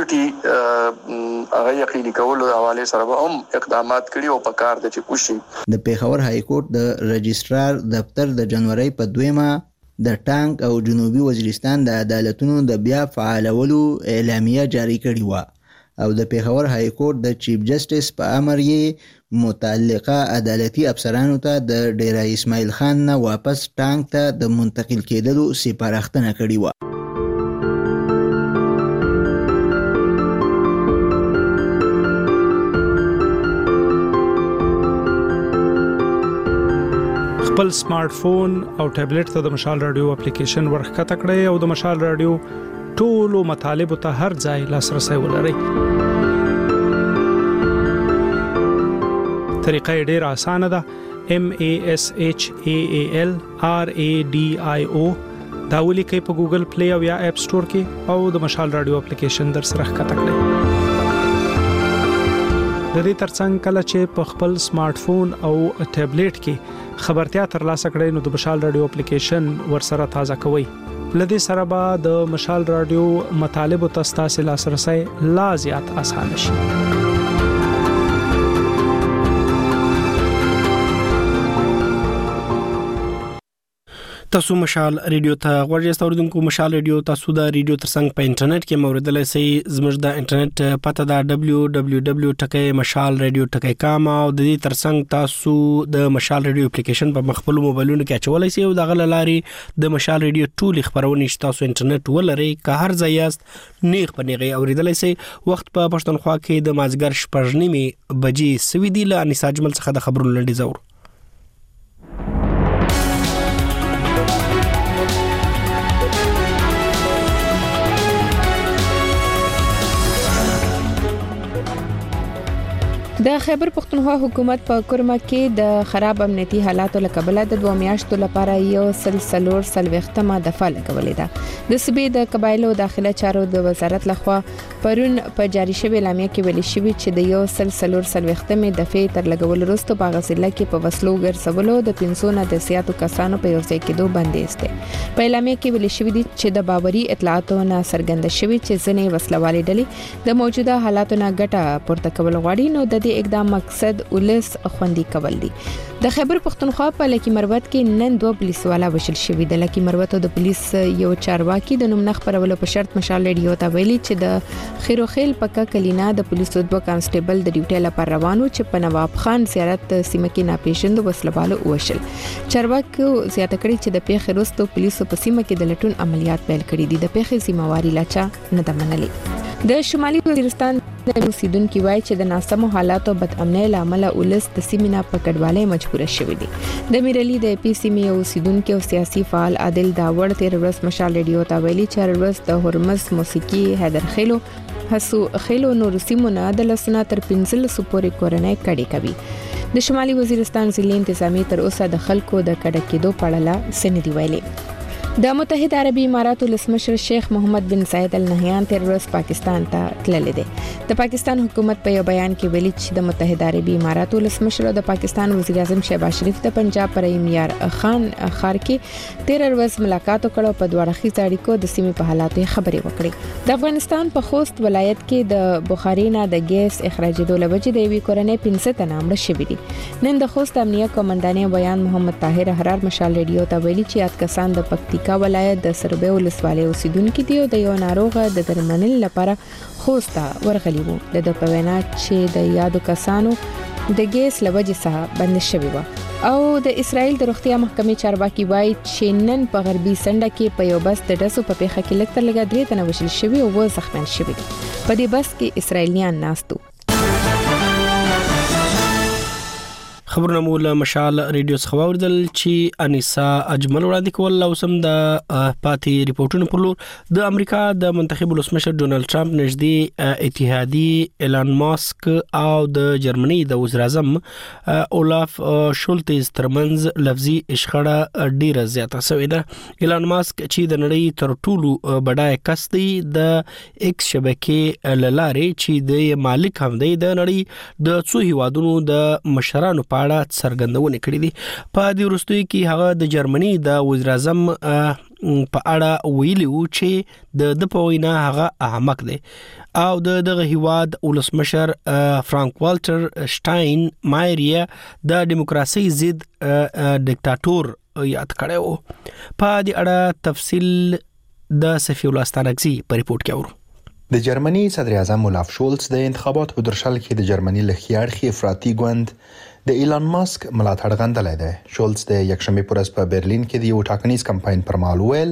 سکیورټي هغه یقیني کولو حواله سره به هم اقدامات کړي او په کار د چې کوشي د پیښور های کورټ د رجسترار دفتر د جنوري په 2 د ټانک او جنوبي وزیرستان د عدالتونو د بیا فعالولو اعلامیه جاری کړې و او د پیښور های کورټ د چیف جسټس په امر یې متعلقه عدالتي افسرانو ته د ډیره اسماعیل خان نه واپس ټانک ته د منتقل کېدلو سپارښتنه کړې و خپل سمارټ فون او ټابلیټ ته د مشال رادیو اپلیکیشن ورخکته کړئ او د مشال رادیو ټولو مطالبه ته هر ځای لاسرسي ولرئ. طریقه ډیره اسانه ده. MASHAAL RADIO دا ولیکئ په ګوګل پلی او یا اپ سٹور کې او د مشال رادیو اپلیکیشن در سره ښکته کړئ. د دې ترڅنګ کله چې په خپل سمارټ فون او ټابلیټ کې خبرتیا ترلاسه کړئ نو د مشال رادیو اپلیکیشن ورسره تازه کوئ. لدې سره به د مشال رادیو مطالب او تاسو لاسرسي لا زیات اسانه شي. تاسو مشال ریډیو ته غوړی استوردونکو. مشال ریډیو تاسو د ریډیو ترڅنګ په انټرنیټ کې موردلای شئ. زموږ د انټرنیټ پته دا www.mashalradio.com او د دې ترڅنګ تاسو د مشال ریډیو اپلیکیشن په خپل موبایلونو کې اچولای شئ او د غل لاري د مشال ریډیو ټول خبرونه چې تاسو انټرنیټ ولرئ که هر ځای یاست نیغ په نیغه اوریدلای شئ. وخت په پښتونخوا کې د مازګر 6:30 بجې سوي دی. له انیس اجمل څخه د خبرونو لنډي زور. د خیبر پختونخوا حکومت په کورما کې د خراب امنیتي حالاتو لکبله د 2 میاشتو لپاره یو سلسلور سلوختمه دفعه لګولې ده. د صوبې د قبایلو داخله چارو د وزارت لخوا پرون په جاری شوی اعلامیه کې ویل شوی چې د یو سلسلور سلوختمې دفعې تر لګول وروسته په غزله کې په وسلو ګرځولو د 500 نه د زیاتو کسانو په یوځای کېدو بندیز دی. په اعلامیه کې ویل شوی دی چې د باوري اطلاعاتو نه څرګنده شوی چې ځینې وسلوالې ډلې د موجوده حالاتو نه ګټه پورته کول غواړي، نو د دې اقدام مقصد ولس خوندي کول دي. د خیبر پختونخوا په لکی مروت کې نن 2 پولیسوالا وشل شوی. د لکی مروت د پولیس یو چارواکي د نوم نه خبرولو په شرط مشال ریډیو ته ویلي چې د خیروخیل پکا کلینا د پولیسو 2 کانسټیبل د ډیوټي لپاره روانو چې په نواب خان زیارت سیمه کې ناپېژند وسلوالو وشل. چارواکي زیاته کړی چې د پیښې وروسته پولیسو په سیمه کې د لټون عملیات پیل کړي دي. د پیښې ذمہواری لاچا نه ده منلې. د شمالي وزیرستان د اوسیدونکو وایي چې د ناسمو حالاتو بد امنۍ لامل ولس د سیمې په کډوالۍ مجبور شوی دي. د میرلی د پی سیمې اوسیدونکو او سیاسي فعال عادل داوړ 13 ورځ مشال ریډیو ته ویلي چې هر ورځ د هرمز موسیقي حیدر خیلو حسو خیلو نور سیمونه د لسنا تر 15 پورې کورنۍ کډي کوي. د شمالي وزیرستان ضلع انتظامی تر اوسه د خلکو د کډه کېدو په اړه سندې ویلي. د متحده عربي اماراتو ولسمشر شیخ محمد بن زاید ال نهیان تر ورځ پاکستان ته تللی دی. د پاکستان حکومت په یو بیان کې ویلي چې د متحده عربي اماراتو ولسمشر د پاکستان وزیر اعظم شهباز شریف د پنجاب پریم یار خان خار کې 13 ورځ ملاقات وکړ. په دوه اړخیزو اړیکو د سیمې په حالاتو خبرې وکړې. د افغانستان په خوست ولایت کې د بخاري نه د ګیس اخراجېدو لوجې د یوې کورنۍ 15 تنه مړه شوي دي. نن د خوست امنیه قومندانې بیان محمد طاهر حرار مشال ریډیو ته ویلي چې یاد کسان د پکتیکا ولایت د سربې ولسوالۍ اوسیدونکو دي او د یو ناروغ د درملنې لپاره خوسته ورغلي وو. د په وینا چې د یادو کسانو د ګیس لوجې څخه بند شوی و. او د اسرائیل د روغتیا محکمې چارواکي وایي چې نن په غربي سنډه کې په یو بس د ډسو په پیښه کې لږ تر لږه 3 تنه وشل شوي او 2 زخمیان شوي. په دې بس کې اسرائیلیان ناستو. خبرونه مو له مشال ریډیو څخه واوریدل چې انیسا اجمل وړاندې کول او سم د پاتې ریپورتونو پر لور د امریکا د منتخب ولسمشر ډونالد ټرمپ نږدې اتحادي ایلان ماسک او د جرمني د وزیر اعظم اولاف شولټز ترمنځ لفظي اشخړه ډیره زیاته شوې ده. ایلان ماسک چې د نړۍ تر ټولو بډای کس دی د ایکس شبکې لارې چې د مالک هم دی د نړۍ د څو هیوادونو د مشرانو په اړه څرګندونه کړې دي. په دې وروستیو کې هغه د جرمني د وزیر اعظم په اړه ویلي و چې د په وینا هغه احمق دی او دغه هیواد ولسمشر فرانک والټر شټاین مایر د دیموکراسي ضد ډیکټاتور یاد کړی و. په دې اړه تفصیل د صفی الله ستانکزي په ریپورت کې اورو. د جرمني صدر اعظم اولاف شولټز د انتخاباتو په درشل کې د جرمني لخيارخي افراطي ګوند د ایلان ماسک ملاتړ غندلای دی. شولټز د یکشنبه پر ورځ په برلین کې د یو ټاکنیز کمپاین پر مهال ویل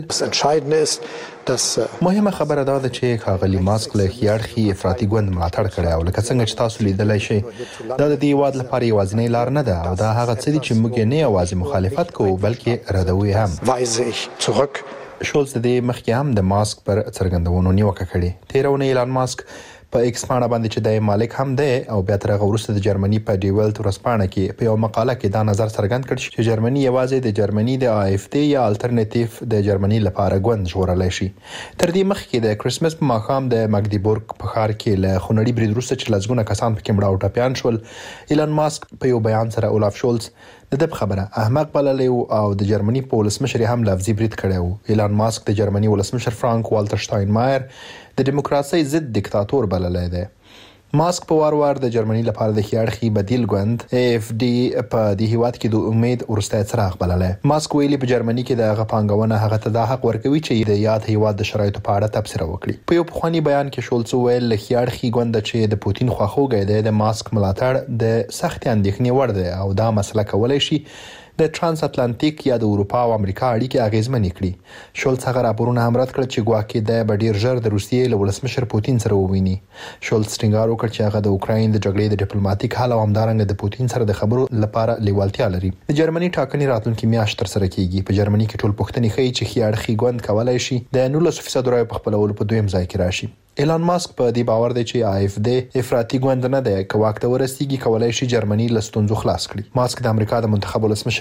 مهمه خبره ده چې ښاغلي ماسک له خيارخي افراطي ګوند ملاتړ کړی او لکه څنګه چې تاسو لیدلای شئ دا د دې واد لپاره یوازینی لار نه ده او دا هغه څه دي چې موږ نه یوازې مخالفت کوو بلکې ردوي هم. شولټز د مخکې هم د ماسک پر څرګندونو نیوکه کړې. 13 ایلان ماسک په ایکس باندې باندې چې د مالک هم دی او بیا تر هغه وروسته د جرمني په ډیولت ورسپانه کې په یو مقاله کې دا نظر څرګند کړ چې جرمني یوازې د جرمني د AfD یا الټرنیټیو د جرمني لپاره ګوند جوړولای شي. تر دې مخکې د کریسمس په ماښام د مګدیبورګ په ښار کې له خونړي برید وروسته چې لږونه کسان پکې مړه او ټپیان شول، ایلان ماسک په یو بیان سره اولاف شولټز د خبره احمق بللی او د جرمني په ولسمشر هم لفظي برید کړی و. ایلان ماسک د جرمني ولسمشر فرانک والټر شټاینمایر د دیموکراسي ضد دیکتاتور بللی دی. ماسک په وار د جرمني لپاره د خيارخي بدیل ګوند AfD په دې هیواد کې د امید ورسته څراغ بللی. ماسک ویلي په جرمني کې د غپانګونه هغه ته د حق ورکوي چې د یاد هیواد د شرایطو په اړه تبصره وکړي. په یو پخوانی بیان کې شولټز ویل خيارخي ګوند چې د پوتین خواخوږی دی د ماسک ملاتړ د سخت اندېښنې وړ دی او دا مسله کولای شي د ترانس اتلانتیک یا د اروپا او امریکا اړیکې اغیزمنې کړي. شولټز هغه راپورونه هم رد کړ چې ګواکې د ډیر ژر د روسیې له ولسمشر پوتین سره وویني. شولټز ټینګار وکړ چې هغه د اوکراین د جګړې د ډیپلوماټیک حل او همدارنګه د پوتین سره د خبرو لپاره لیوالتیا لري. د جرمني ټاکنې راتلونکي میاشت تر سره کیږي. په جرمني کې ټول پوښتنې ښیي چې خيارخي ګوند کولای شي د 19% رایو په خپلولو په دویم ځای کې راشي. ایلان ماسک په دې باور دی چې AfD افراطي ګوند نه دی، که واک ته ورسیږي کولای شي جرمني له ستونزو خلاص کړي. ماسک د امریکا د منتخب ولسمشر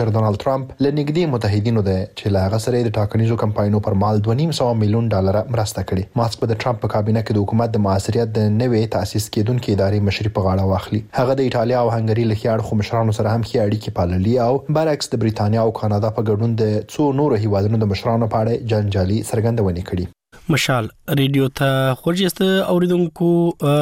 مشر ډونالد ټرمپ له نږدې متحدینو دی چې له هغه سره د ټاکنیزو کمپاینونو پر مال $2.5 میلیون مرسته کړې. ماسک په د ټرمپ په کابینه کې د حکومت د معاصریت د نوې تاسیس کېدونکې ادارې مشري په غاړه واخلي. هغه د ایټالیا او هنګري له خو مشرانو سره هم ښې اړیکې پاللي او برعکس د بریتانیا او کانادا په ګډون د څو نورو هیوادونو د مشرانو په اړه جنجالي څرګندونې کړي. مشال ریډیو ته خوږیسته اوریدونکو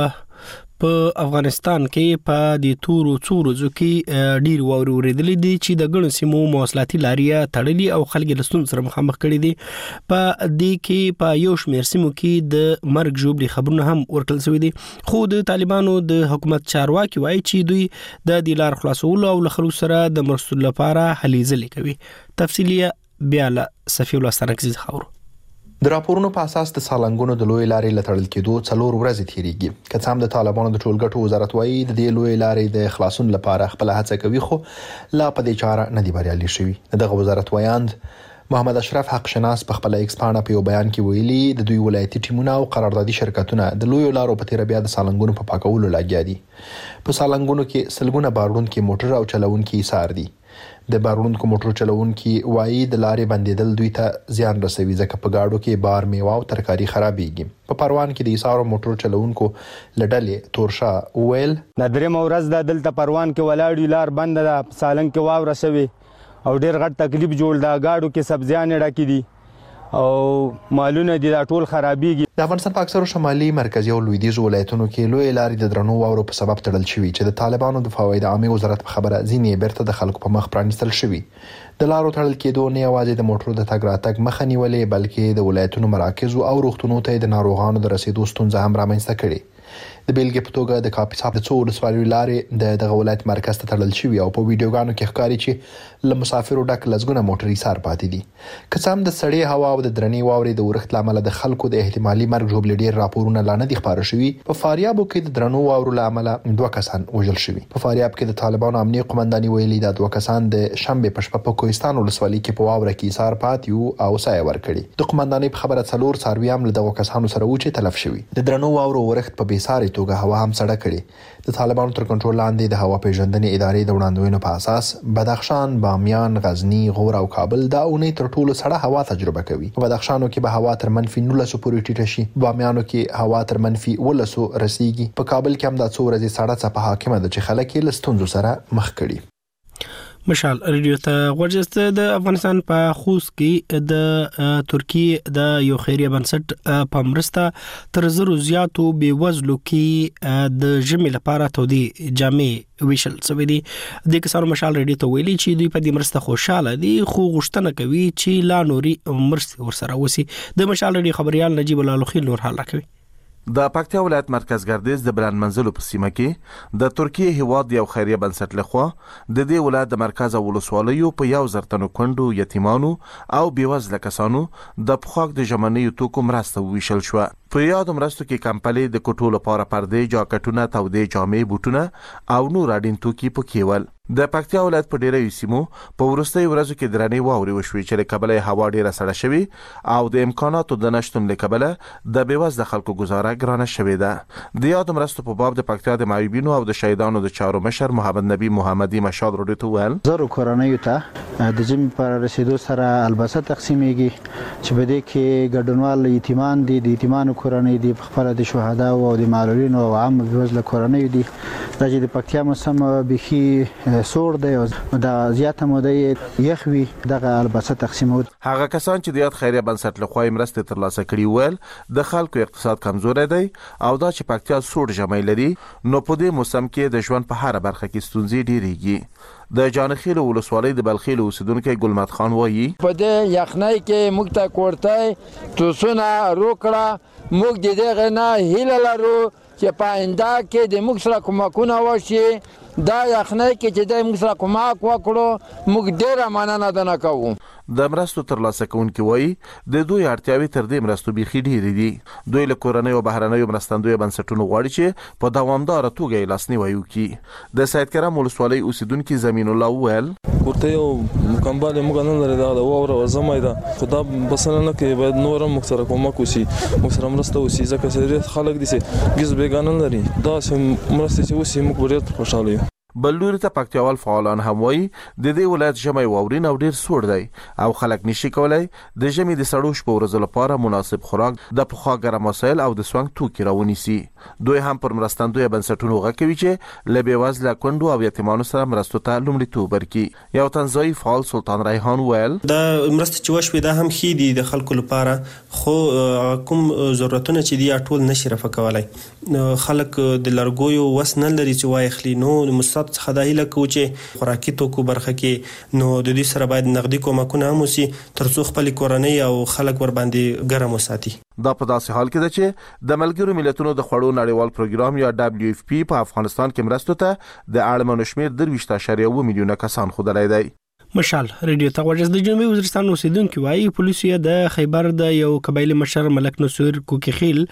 په افغانستان کې په د تورو څورزو کې ډیر واوري ورېدلې دي چې د ګڼو سیمو مواصلاتي لارې تړلي او خلک له ستونزو سره مخامخ کړي دي. په دې کې په یو شمېر سیمو کې د مرګ ژوبلې خبرونه هم ورکړل شوي دي. خو د طالبانو د حکومت چارواکي وایي چې دوی د دې لار خلاصولو او له خلکو سره د مرستو لپاره هلې ځلې کوي. تفصیلی بیا له صفي الله ستانکزي خبرو. د راپورونو په اساس د سالنګونو د لوی لارې لټړل کېدو 4 ورځې تیریږي. که څه هم د طالبانو د ټولګټو وزارت وایي د دې لوی لارې د خلاصون لپاره خپل هڅه کوي خو لا په دې چاره نه دی بریالي شوی. دغه وزارت وایاند محمد اشرف حق شناس په خپل ایکس پاڼه په یو بیان کې ویلي د دوی ولایتي ټیمونه او قراردادي شرکتونه د لوی لارو په تیر بیا د سالنګونو په پاکولو لګیا دي. په سالنګونو کې سلګونه باروړونکو موټر او چلوونکي ایثار دي. د باروړونکو موټر چلوونکي وایي د لارې بندیدل دوی ته زیان رسوي ځکه په گاډو کې بار میوه او ترکاری خرابېږي. په پروان کې د ایثار موټر چلوونکو لډلې تورشا ویل د درې مورز د دلته پروان کې ولاړ لار بند ده، سالنګ کې واوره شوی او ډیر غټ تکلیف جوړ دا گاډو کې سبزیان ډکې دي او مالونه دي دا ټول خرابېږي. د افغانستان په اکثرو شمالي مرکزي او لویدیځو ولایتونو کې لوی لارې د درنو واورو په سبب تړل شوي چې د طالبانو د فواید عامه وزارت په خبره ځینې بیرته د خلکو په مخ پرانیستل شوي. د لارو تړل کېدو نه یوازې د موټرو د تګ راتګ مخه نیولې بلکې د ولایتونو مراکز او روغتونونو ته د ناروغانو د رسیدو ستونزه هم رامنځته کړې. د بیلګې په توګه د کاپیسا د څو ولسوالیو لارې د دغه ولایت مرکز ته تړل شوي او په ویډیوګانو کې ښکاري چې له مسافرو ډک لسګونه موټر ایثار پاتې دي. که څه هم د سړې هوا او د درنې واورې د ورښت له امله د خلکو د احتمالي مرګ ژوبلې ډېر راپورونه لا نه دي خپاره شوي. په فاریاب کې د درنو واورو له امله 2 کسان وژل شوي. په فاریاب کې د طالبانو امنیه قومنداني ویلي دا 2 کسان د شنبه په شپه په کوهستان ولسوالۍ کې په واوره کې ایثار پاتې او سایه ورکړي. د قومندانۍ په خبره 4 څاروي هم له دغه کسانو سره و چې تلف شوي. د درنو واورو ورښت په بیساري توګه هوا هم سړه کړي. د طالبانو تر کنټرول لاندې د هوا پیژندنې ادارې د وړاندوینو په اساس بدخشان، بامیان، غزنی، غور او کابل دا اونۍ تر ټولو سړه هوا تجربه کوي. په بدخشانو کې به هوا تر -19 پورې ټیټه شي، بامیانو کې هوا تر -10 رسیږي. په کابل کې هم دا څو ورځې سړه څپه حاکمه ده چې خلک یې له ستونزو سره مخ کړي. مشال ریډیو ته ورجسته د افغانستان په خوست کې د ترکیه د یو خیریه بنسټ په مرسته تر زرو زیاتو بیوزلو کې د ژمي لپاره تودي جامې ویشل شوې دي. د کسانو مشال ریډیو ته ویلي چې دوی په دې مرسته خوشاله دي خو غوښتنه کوي چې لا نوري مرستې ورسره وسی. د مشال ریډیو خبريال نجیب الله نور حال راکوي. د پکتیا ولایت مرکز ګردیز د بلند منزلو په سیمه کې د ترکیه هیواد یو خیریه بنسټ لخوا د دې ولایت د مرکز او ولسوالیو په 1000 تنو کونډو، یتیمانو او بیوزله کسانو د پخوک د ژمنیو توکو مرسته ویشل شو. په یاد مرستو کې کمپلې د کوټو لپاره پردې، جاکټونه، تودې جامې، بوټونه او نور اړین توکي پکې ول. د پکتیا ولایت په ډیرو سیمو په وروستي ورځو کې درنې واوري وشوي چې له کبله هوا ډیره سړه شوي او د امکاناتو د نشټون له کبله د بیوزله خلکو گزاره ګرانه شوې ده. د یاد مرستو په باب د پکتیا د معیوبینو او د شهیدانو د چارو مشر محمد نبی محمدي مشال روډیو ول زرو کورنۍ ته د جمی پر رسیدو سره البسه تقسیمېږي چې بده کې ګډونوال یتیمان دي، د یتیمانو کورنۍ دي، په خپل د شهدا او د معلولینو او عام بیوزله کورنۍ دي. د دې پکتیا موسم بخي سور دی او د زیاته موده یخوي دغه البسه تقسیمول. هغه کسان چې د یاد خیریه بنسټ له خوای مرسته ترلاسه کړي ول د خلکو اقتصاد کمزور دی او دا چې پکتیا سور جمعي لري نو په دې موسم کې د ژوند په هر برخه کې ستونزې ډېریږي. د جانخیل ولسوالۍ د بلخیل اوسیدونکو ګلمت خان وایي په دې یخنۍ کې موږ ته کوړتای توسونه روکړه موږ د دې نه هیله لرو چې په آینده کې د موږ سره کومکونه وشي. دا یخنۍ کې چې د موږ سره کومک وکړو موږ ډېره مننه ده کوو. د مرستو ترلاسه کوونکي وایي د دوی اړتیاوې تر دې مرستو بیخي ډېرې دي. دوی له کورنۍ او بهرنیو مرستندویو بنسټونو غواړي چې په دوامداره توګه یې لاسنیوی وکړي. د سید کرم ولسوالۍ اوسیدونکي زمین الله وویل ورته یو مکمل موږ نه لري دا واوره ورزمای ده خدا بسنه نه کوي باید نور هم موږ سره کومک وشي موږ سره مرسته وشي ځکه چې خلک دي چې ګز بیگانه لري دا سم مرسته چې وشي موږ ډېر خوشاله یو. بلوري ته پکتیاوال فعالان هم وایي د دې ولایت ژمی واورین او ډیر سوړ دی او خلک نشي کولای د ژمي د سړو شپو ورځو لپاره مناسب خوراک د پخوا ګرم وسایل او د سونګ توکي راونیسي. دوی هم پر مرستندوی بنسټونو غږ کوي چې له بېوزله کونډو او یتیمانو سره مرستو ته لومړیتوب ورکړي. یو تنځایي فعال سلطان ریحان ویل دا مرستې چې وشوې دا هم ښې دي د خلکو لپاره، خو کوم ضرورتونه چې دي ټول نشي رفع کولای. خلک د لرګیو وس نه لري چې واخلي. نو مستعد څخه دا هیله کوو چې خوراکي توکو برخه کې نو د دې سره باید نقدي کومکونه هم وشي ترڅو خپل کورنۍ او خلک ور باندې ګرم وساتي. دا په داسې حال کې ده چې د ملګرو ملتونو د خوړو نړیوال پروګرام یا WFP په افغانستان کې مرستو ته د اړمنو شمېر 23.7 میلیونه کسان ښودلی دی. مشال ریډیو ته ورجز د جنوبي وزیرستان اوسیدونکو وايي پولیسو د خیبر د یو قبایلی مشر ملک نصیر کوکیخیل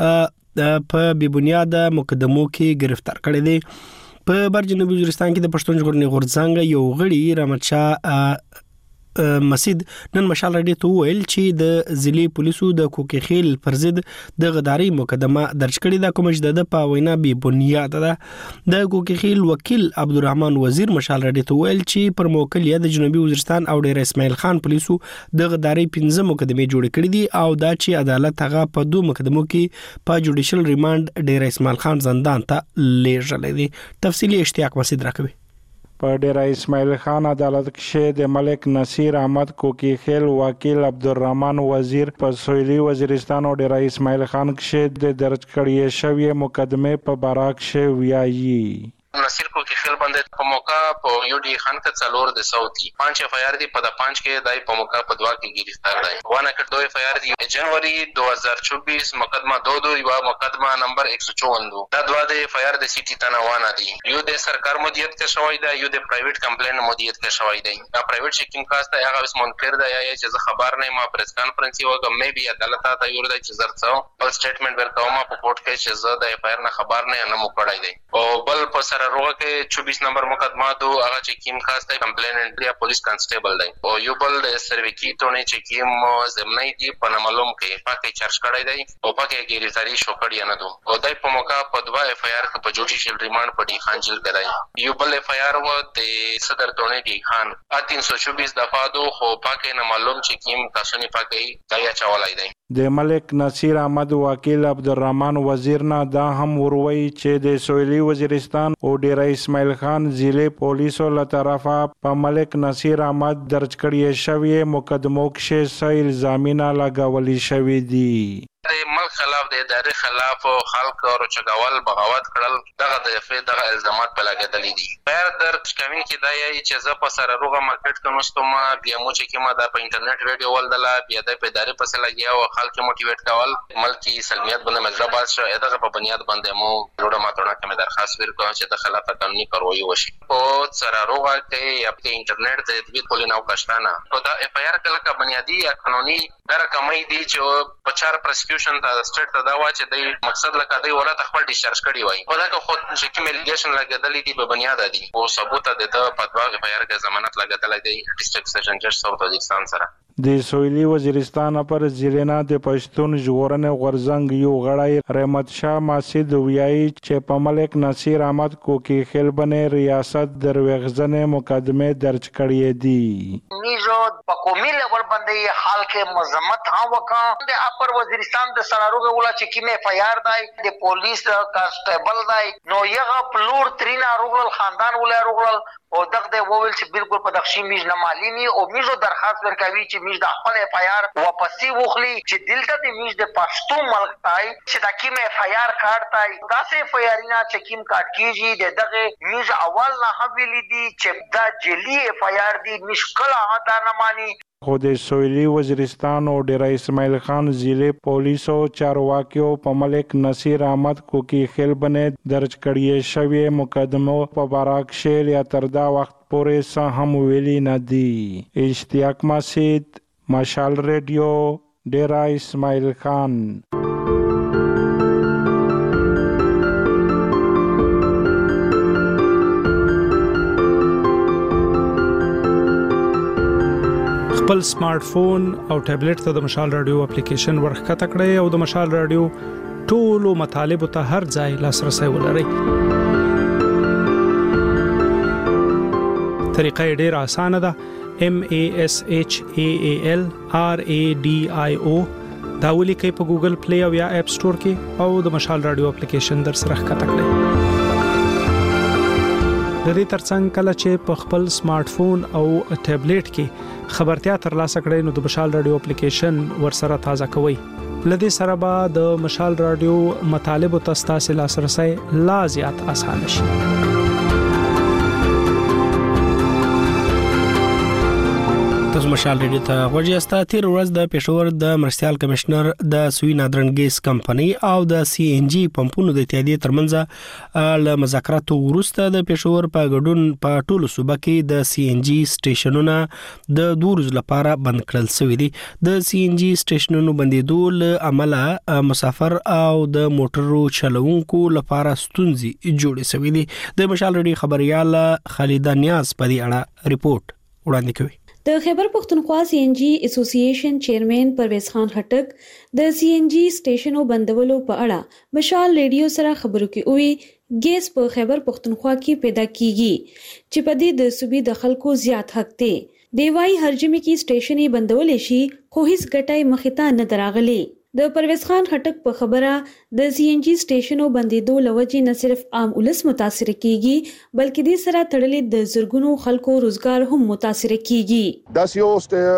په بې بنیاده مقدمو کې گرفتار کړی دی. په بر جنوبي وزیرستان کې د پښتون ژغورنې غورځنګ یو غړي رحمت شاه مسید نن مشال راډیو ته ویل چې د ضلعي پولیسو د کوکیخیل پر ضد د غداري مقدمه درج کړې ده، کوم چې د په وینا بې بنیاده ده. د کوکیخیل وکیل عبدالرحمن وزیر مشال راډیو ته ویل چې پر موکل د جنوبي وزیرستان او ډیر اسماعیل خان پولیسو د غداري 15 مقدمه جوړ کړې دي او دا چې عدالت هغه په 2 مقدمو کې په جوډیشل ریماند ډیر اسماعیل خان زندان ته لیږلی دی. تفصیلی اشتیاق مسید راکوي. په ډیره اسماعیل خان عدالت کې د ملک نصیر احمد کوکیخیل وکیل عبدالرحمن وزیر په سویلي وزیرستان او ډیره اسماعیل خان کې د درج کړي شوی مقدمه په باره کې ویایي. نصیر کوکیخیل باندې په موقع په یو ډي خان کې څلور د صوتي 5 FIR دی په د 5 کې دای په موقع په 2 کې گرفتار دی. ونه کړ 2 FIR دی جنوري 2024 مقدمه 22 یو مقدمه نمبر 154 دا 2 د FIR د سیټي تنوانه دی. یو د سرکار مدیریت کې شوی دی، یو د پرایویټ کمپلین مدیریت کې شوی دی. دا پرایویټ چیکینګ کاست دی هغه اس منکر دی یا چې زه خبر نه ما پریس کانفرنس یو کوم مې بي عدالت ته یو دی چې زرڅو بل سټیټمنټ ورکوم په کوټ کې چې زه د FIR نه خبر نه مو کړای دی. او بل په سره روغه کې 24 نمبر مقدمه دو هغه چې کیم خاص دی کمپلیننټ یا پولیس کانسټیبل دی او یو بل د سرویکی ټونه چې کیم زمنای دی په معلوم کې پاکي چارج کړی دی او پاکي ګریزاري شو کړی نه دو او دای په موقع په 2 FIR کې په جوډیشل ریماند په ډي خان جیل کې دی. یو بل FIR و د صدر ټونه ډي خان 324 دفعه دو خو پاکي نه معلوم چې کیم تاسو نه پاکي دایا چولای دی. د ملک نصیر احمد وکیل عبدالرحمن وزیر نه دا هم وروي چې د سویلي وزیرستان او ډیره اسماعیل خان ضلع پولیسو له طرفه په ملک نصیر احمد درج کړي شوی مقدمو کې څه الزامونه لګولي شوی دي. د ملک خلاف د ادارې خلاف خلق او چګاول بغاوت کړل دغه الزامات په لګیدلې دي. بیر در کمین کې دا یی چې زه په سره روغه مارکیټ کې نوستم بیا مو چې کما د په انټرنیټ ویډیو ولدلا بیا د ادارې په سره لګیا او خلک موټیویټ کول ملکی سلمیت باندې مجربات شو دغه په بنیاد باندې مو لوړه ماتونه کوم درخواست ورکوم چې د خلاف قانوني کاروایی وشي. په سره روغه کې یا په انټرنیټ د دې په لیناو کښتانه او دا FIR کله کا بنیادی یا قانوني درکمای دي چې په 4 ته سټیټ ته دا وا چې د مقصد لکه دی ولته خپل ډیسچارج کړی وای په دا کې خود چې کوم الیګیشن لګیدلې دي په بنیاد دي او ثبوت د په دواغه FIR کې ضمانت لګیدلې دی ډیسټریکټ سیشن جج ساوث وزیرستان سره. د سویلي وزیرستان پر ضلع د پښتون ژغورنې غورځنګ یو غړی رحمت شاه مسید ویایي چې په ملک نصیر احمد کوکیخیل باندې ریاست دروغجنې مقدمه درج کړې دي. میزو په قومي لیول باندې حال کې مذمت ها وکا د اپر وزیرستان د سراروګه ولا چې کیمه FIR دی د پولیس کانسټیبل دی نو یغه پلور ترینا روغل خاندان ولا روغل او دغه وویل چې بالکل په دغشي میز نه مالینی او میزو درخواست ورکوي چې میز د خپل FIR واپسی وخلی چې دلته د میز د پښتو ملک تای چې د کیمه FIR کارت تای داسې FIR نه چې کیم کارت کیږي د دغه میز اول نه حویلی دي چې دا جلی FIR دی مشکل ادا نه مانی. خو د سویلي وزیرستان او ډیره اسماعیل خان ضلع پولیسو چارواکیو په ملک نصیر احمد کوکیخیل باندې درج کړي شوی مقدمو په باره کې یا تر دا وخت پورې څه هم ویلي نه دي. اشتیاق مسید مشال ریډیو ډیره اسماعیل خان. خپل سمارټ فون او ټابلیټ ته د مشال رادیو اپلیکیشن ورخته کړئ او د مشال رادیو ټولو مطالبه ته هر ځای لاسرسي ولرئ. طریقه ډیره اسانه ده MASHAALRADIO دا ولیکئ په ګوګل پلی او یا اپ سٹور کې او د مشال رادیو اپلیکیشن در سره ښکته کړئ. د دې ترڅنګ کله چې په خپل سمارټ فون او ټابلیټ کې خبرتیا ترلاسه کړئ نو د مشال رادیو اپلیکیشن ورسره تازه کوئ. لدې سره به د مشال رادیو مطالب او تاسو لاسرسي لا زیات اسانه شي. تاسو مشال رادیو ته غوږی یاست. تیر ورځ د پېښور د مرستيال کمشنر د سوي نادرن ګیس کمپنۍ او د CNG پمپونو د اتحادیې ترمنځ له مذاکراتو وروسته د پېښور په ګډون په ټولو صوبه کې د CNG سټیشنونو د 2 ورځې لپاره بند کړل شوی دي. د CNG سټیشنونو بندیدو له امله مسافر او د موټرو چلوونکو لپاره ستونزې جوړې شوې دي. د مشال رادیو خبريال خالد نیاز په دې اړه ریپورت وړاندې کوي. د خیبر پختونخوا CNG اسوسییشن چیرمن پرویز خان خټک د CNG سټیشنو بندولو په اړه مشال ریډیو سره خبرو کې وی ګیس په خیبر پختونخوا کې پیدا کیږي چې په دې د صوبې د خلکو زیات حق دی. دیوای هرجمه کې سټیشنې بندول شي خو هیڅ ګټای مخې ته نه دراغلي. د پرویز خان خټک په خبره د CNG سټیشنو بندیدو لوجې نه صرف عام ولس متاثر کیږي بلکې د سره تړلې د زرګونو خلکو روزګار هم متاثر کیږي. دا یو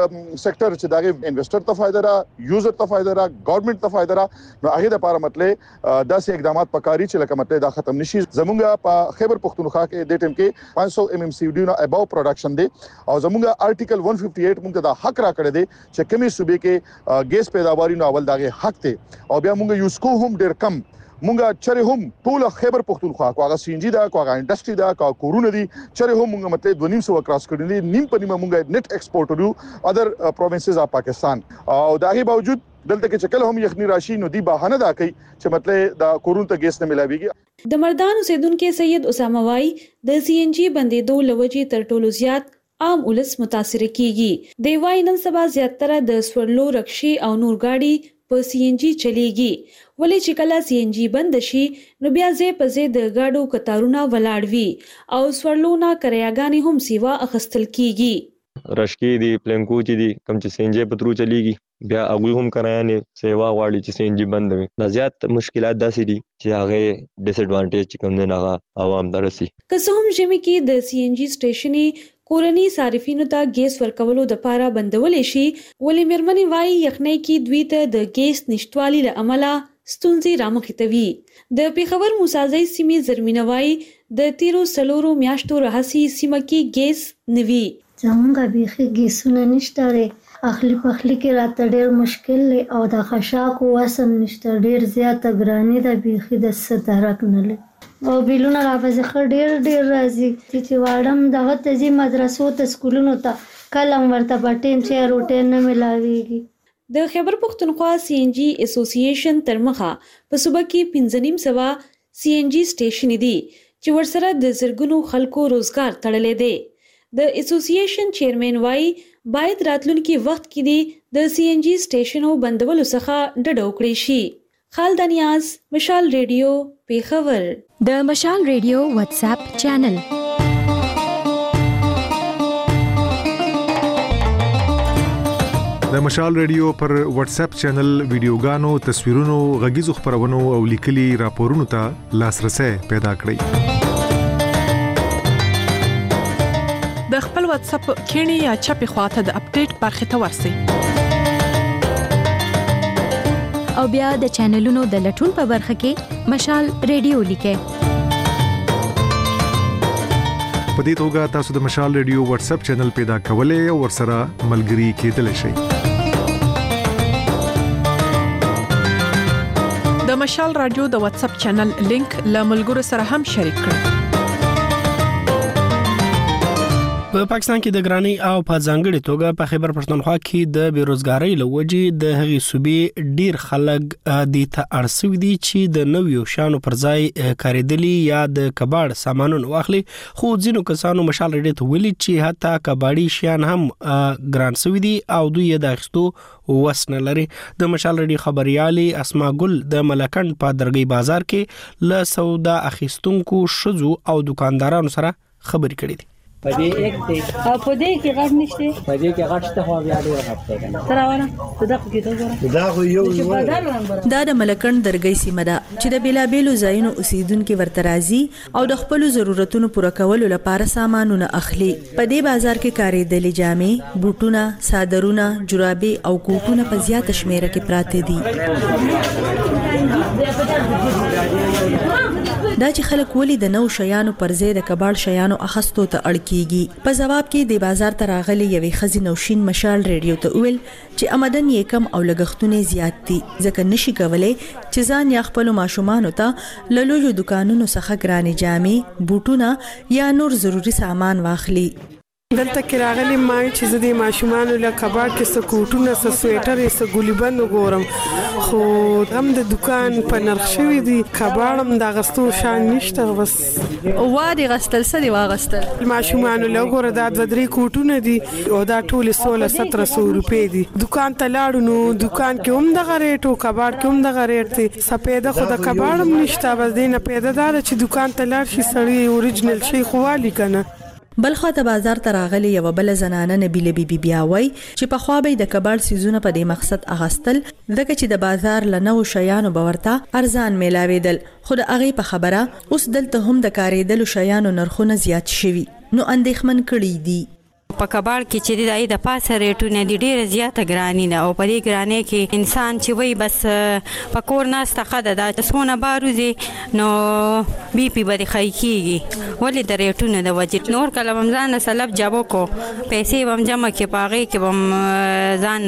سېکټر چې دغه انویسټر ته فائدہ را یوزر ته فائدہ را ګورنمنت ته فائدہ را نو هغه د لپاره مطلب داسې اقدامات پکاري چې لکه مطلب دا ختم نشي. زمونږ په خیبر پختونخوا کې د ټیم کې 500 MMCD نو اباو پروډکشن دی او زمونږ آرټیکل 158 موږ ته دا حق را کړی دی چې کمی صوبې کې ګیس پیداواري نو اول دغه حق ته او بیا مونږ یوسکو هم ډیر کم مونږه چره هم ټول خیبر پختونخوا کوغه CNG دا کوغه انډستری دا کوغه کورونه دي چره هم مونږه مطلب 2.5 کراس کړی نیم په نیمه مونږه نت ایکسپورټ ورو ادر پروینسز اف پاکستان او دغه باوجود دلته کې چکل هم یخنی راشي نو دی بهانه دا کوي چې مطلب دا کورون ته ګیس نه ملاويږي. د مردان اوسیدونکو سید اسامه وای د CNG بندیدو لوجې تر ټولو زیات عام ولس متاثر کیږي. دی وای نن سبا زیاتره د سورلو رکشي او نور گاډي په CNG چلیږي ولې چې کله CNG بند شي نو بیا زه په زه د گاډو کتارونه ولاړوي او سورلونا کریاګانی هم سیوا اخستل کیږي. رشکی دی پلنکو چې دی کم چې CNG پترو چلیږي بیا هغه هم کرایانه سیوا غواړي چې CNG بند وي. دا زیات مشکلات داسې دي چې هغه ډیس ایڈوانټیج چې کوم نه هغه عوام درسي. که څه هم ژمي کې د CNG سټیشنې کورنی صارفینو ته ګیس ورکولو د پاره بندولې شي ولې مرمنې وای یخنۍ کې دوی ته د ګیس نشټوالي له امله ستونزې رامخېتوي. د پیښور موسازۍ سیمې زرمینوای د تیرو سلورو میاشتو راهسي سیمه کې ګیس نوي زمونږه بیخي ګیسونه نشته لري اخلي پخلي کې راته ډېر مشکل دی او د خشاکو وسم نشته ډېر زیاته ګراني ده بیخي د سترک نه لري او بیلونه راپسې ډېر راځي چې واړم دغه ته ځي مدرسو ته سکولونو ته کلم ورته په ټیم چې روټۍ نه ملاویږي. د خیبر پختونخوا CNG اسوسییشن تر مخه په صوبه کې 1500 CNG سټیشن دي چې ورسره د زرګونو خلکو روزګار تړلې دي. د اسوسییشن چیرمن وای باید راتلونکي وخت کې دي د CNG سټیشنو بندولو څخه ډډه وکړي شي. خالد نیاز مشال ریډیو پیښور. د مشال ریډیو واتس اپ چینل د مشال ریډیو پر واتس اپ چینل ویډیوګانو تصویرونو غږیزو خبرونو او لیکلي راپورونو ته لاسرسي پیدا کړئ. د خپل واتس اپ کینی یا چپی خواته د اپډیټ برخه ته ورسئ او بیا د چینلونو د لټون په برخه کې مشال ریډیو لیکئ. په دې توګه تاسو د مشال ریډیو واتس اپ چینل پیدا کولای او ورسره ملګري کېدلی شئ. د مشال رادیو د واتس اپ چینل لینک له ملګرو سره هم شریک کړئ. په پاکستان کې د ګرانی او په ځانګړي توګه په خیبر پښتونخوا کې د بیروزګاری لوجې د هغې صوبې ډیر خلک د تاړسوي دي چې د نویو شانو پر ځای کاریدلی یا د کباړ سامانونه واخلي خو ځینو کسانو مشال ریډیو ته ویلي چې حتی کباړي شیان هم ګران سوي دي او دوی د اخستو وسنه لري. د مشال ریډیو خبريالي اسما ګل د ملکند په درګي بازار کې له سودا اخیستونکو شذو او دکاندارانو سره خبرې کړې دي. پدې یک دی او په دې کې غټ نشته پدې کې غټ ته خو بیا ډیر غټ دی کنه تراونه دغه کې ته ګوره دا خو یو دا د ملکن درګي سیمه ده چې د بیلابېلو ځایونو اوسیدونکو ورته راځي او د خپل ضرورتونو پوره کولو لپاره سامانونه اخلي. په دې بازار کې کارېدلې جامې، بوټونه، صادرونه، جرابې او کوټونه په زیاته شمیره کې پراته دي. دا چې خلک ولې د نو شیانو پر ځای د کباړ شیانو اخستو ته اړ کیږي. په جواب کې د بازار ته راغلي یوې ښځې نوشین مشال ریډیو ته ویل چې آمدن یې کم او لګښتونه زیات دي ځکه نشي کولای چې ځان یا خپل ماشومانو ته له لویو دکانونو څخه ګرانې جامې، بوټونه یا نور ضروري سامان واخلي. دلته کې راغلی ما چې زه د ماشومانو له کباړ کې سکوټونه، سویټر، سګولیبند وګورم خو هم د دکان په نرخ شوی دی کباړم د غستو شان نشته. بس وادي غستل سدي واغستل ماشومانو له وګوره دا 2-3 کوټونه دي او دا ټول 1600-1700 روپے دي. دکان ته لاړو نو دکان کې هم د غریټ او کباړ کې هم د غریټ دي سپیده خو د کباړم نشته. بس دینه پیدا دار چې دکان ته لاړ شي سړی اوریجنل شي خو والی کنه. بلخوا ته بازار ته راغلي یو بل زنانه نبیله بیبي بیا وای چې په خوا به د کباړ سیزونه په دې مقصد اغستل ځکه چې د بازار لنو شیانو باورته ارزان میلاویدل خو د هغه په خبره اوس دلته هم د کارېدلو شیانو نرخونه زیات شوي نو اندېښمن کړي دي. په کباړ کې چې د د پاسه ریټونه د ډیره زیاته ګرانی نه او په دې ګرانی کې انسان چې وای بس په کور ناس ته خده د سونه باروزي نو بي پي باندې خای کیږي ولې د ریټونه د وجه نور کله رمضان سلب جابو کو پیسې بم جمع کې پاغي کې بم ځان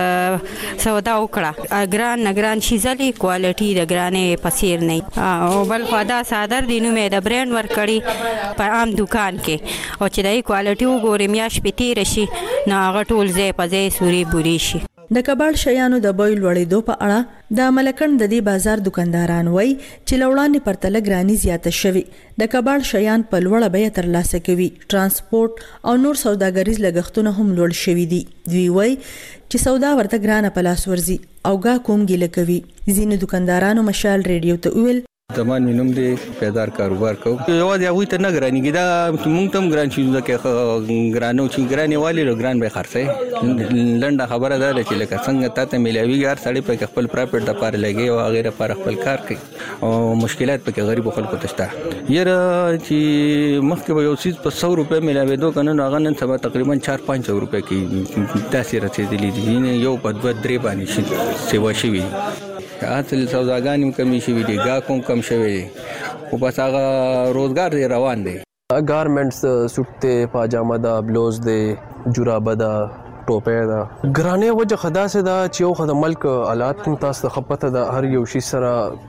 سودا وکړه ګران شي ځلې کوالټي د ګرانې پسیر نه او بل خدا صادر دینو مې د برند ور کړی په عام دکان کې او چې دای کوالټي وګورم یا شپې رشي نو هغه ټول ځای په ځای سوري بوري شي. د کباړ شیانو د بوی لوړېدو په اړه د ملکن د دې بازار دکانداران وای چې لوړاندې پرتله ګرانی زیاته شوی د کباړ شیان په لوړه بیه ترلاسه کوي ترانسپورت او نور سوداګریز لګښتونه هم لوړ شوي دي. دوی وای چې سودا ورته ګرانه پلاس ورزي او گا کوم ګیله کوي. ځینې دکاندارانو مشال ریډیو ته ویل زمان مینوم دی پیدار کاروبار کو یو دی هغه ته نه ګرانیږي دا مونږ تم ګران شي دا کې ګرانو چې ګرانی والی له ګران به خرڅه لنډه خبره ده چې لکه څنګه ته ملوي ګار سړی په خپل پراپرټ د پاره لګي او غیره پر خپل کار کوي او مشکلات په غریب خلکو ته شته. یره چې مخکې یو چیز په 100 روپے ملاوي دوه کنه هغه نن سبا تقریبا 4-500 روپے کې تاثیر رسیدلی دي یو په 2-3 باندې شي سیوا شي اصل سوداګانې کمی شوی دي گا کوم کم شوی دي او بس هغه روزګار دی روان دی. ګارمنټس سوټ ته پاجامه دا بلوز دی جورابه دا ټوپه دا ګرانه وجه خدا سه دا چې یو خد ملک حالات تاسو خپته دا هر یو شي سره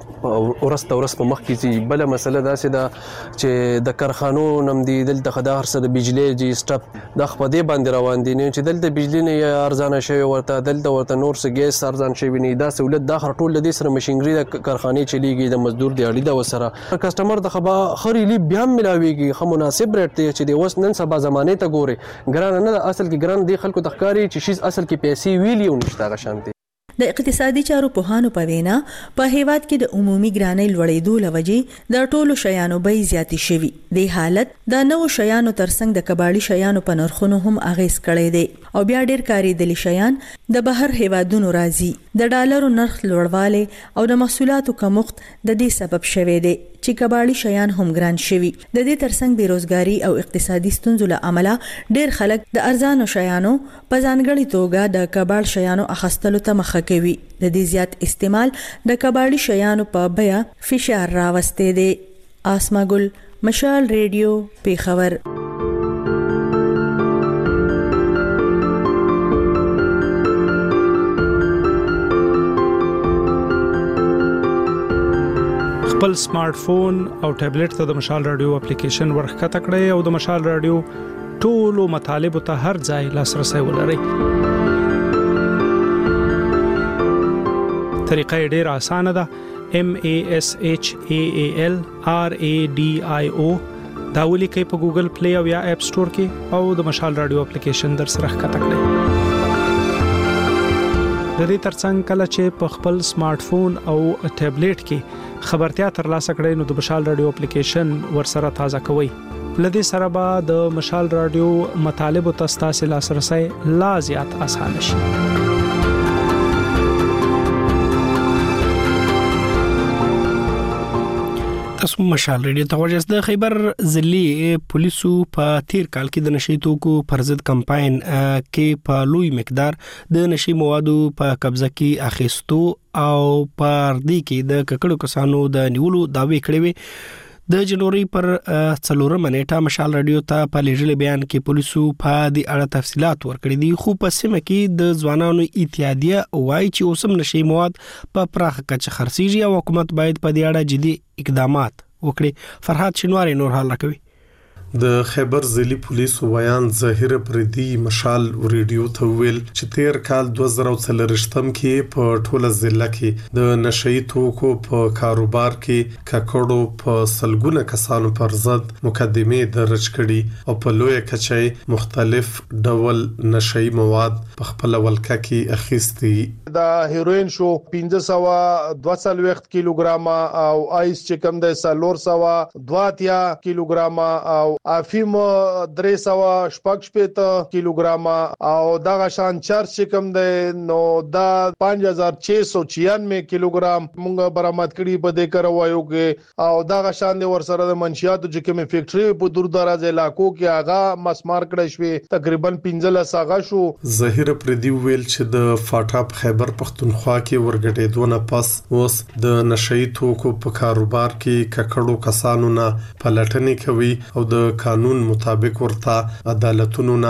ورس په مخ کې بل مسله دا سه دا چې د کارخانو نم دي دلته خدا هر څه د بجلی جی سټاپ د خپدې باندې روان دي نه چې دلته بجلی نه ارزانه شوی ورته دلته نور څه ګیس ارزان شوی نه دا سہولت د هر ټول د سره ماشينري د کارخانه چلیږي د مزدور دی اړې دا وسره کسٹمر د خبا خريلي بیا ملاويږي خو مناسب ریټ دی چې د وس نن سبا زمانه ته ګوري ګران نه اصل کې ګران دی خلکو تخکاری چې شي اصل کې پیسې ویلی او نشته غشانتي. د اقتصادي چارو په هانو په وینا په هیواد کې د عمومي ګرانۍ لوړېدو لوجې د ټولو شیانو بیې زیاتې شوي. د حالت د نو شیانو ترڅنګ د کباړي شیانو په نرخونو هم اغیز کړی دی او بیا ډېر کارېدلي شیان د بهر هیوادونو راځي. د ډالرو نرخ لوړوالی او د محصولاتو کمښت د دې سبب شوی دی چې کباړي شیان هم ګران شوي. د دې ترڅنګ بیروزګاری او اقتصادي ستونزو له امله ډېر خلک د ارزانو شیانو په ځانګړي توګه د کباړ شیانو اخستلو ته مخه کوي. د دې زیات استعمال د کباړي شیانو په بیه فشار راوستي دی. آسما ګل، مشال ریډیو، پیښور. خپل سمارټ فون او ټابلیټ ته د مشال رادیو اپلیکیشن ورخکته کړئ او د مشال رادیو ټولو مطالب ته هر ځای لاسرسي ولرئ. طریقه ډېر اسانه ده. MASHAALRADIO دا ولیکئ په ګوګل پلی او یا اپ سٹور کې او د مشال رادیو اپلیکیشن در سره ښکته کړئ. د دې ترڅنګ کله چې په خپل سمارټ فون او ټابلیټ کې خبرتیا ترلاسه کړئ نو د مشال رادیو اپلیکیشن ورسره تازه کوئ. لدې سره به د مشال رادیو مطالب او تاسو لاسرسي لا زیات اسانه شي. تاسو مشال ریډیو ته ورجس د خیبر ضلعي پولیسو په تیر کال کې د نشي توکو پر ضد کمپاین کې په لوی مقدار د نشي موادو په قبضه کې اخیستو او پر دې کې د ککړو کسانو د نیولو داوی کړې وي. د جنوري پر 4 منېټه مشال رادیو ته په لیږل بیان کې پولیسو په دې اړه تفصيلات ورکړي دي، خو په سیمه کې د ځوانانو اتحادیه وایي چې اوسم نشي مواد په پراخه کچه خرڅيږي او حکومت باید په دې اړه جدي اقدامات وکړي. فرحات شینواری نور حال راکوي. د خیبر ضلعي پولیسو ویان ظاهر پردي مشال ریډیو ته ویل چې تیر کال 2023 کې په ټوله ضلع کې د نشئی توکو په کاروبار کې ککړو په سلګونه کسانو پر ضد مقدمه درج کړي او په لوی کچې مختلف ډول نشئی مواد په خپل ولکه کې اخیستي. د هیروین شو 1542 کیلوګرام او آیس چې کوم د 422 کیلوګرام او افیم 300 کیلوګرام او دغه شان چرچ چې کوم د نو دا 5696 کیلوګرام مونږ برآمد کړي په دې کاروایو کې او دغه شان د ورسره د منشیاتو چې کوم فیکټري په دور دراز علاقو کې هغه مسمار کړی شوی تقریبا 15 هغه شو. ظاهر پردي ویل چې د فاټاپ خیبر پختونخوا کې ورګټېدونه پس اوس د نشئی توکو په کاروبار کې ککړو کسانو نه پلټنې کوي او د قانون مطابق ورته عدالتونو نه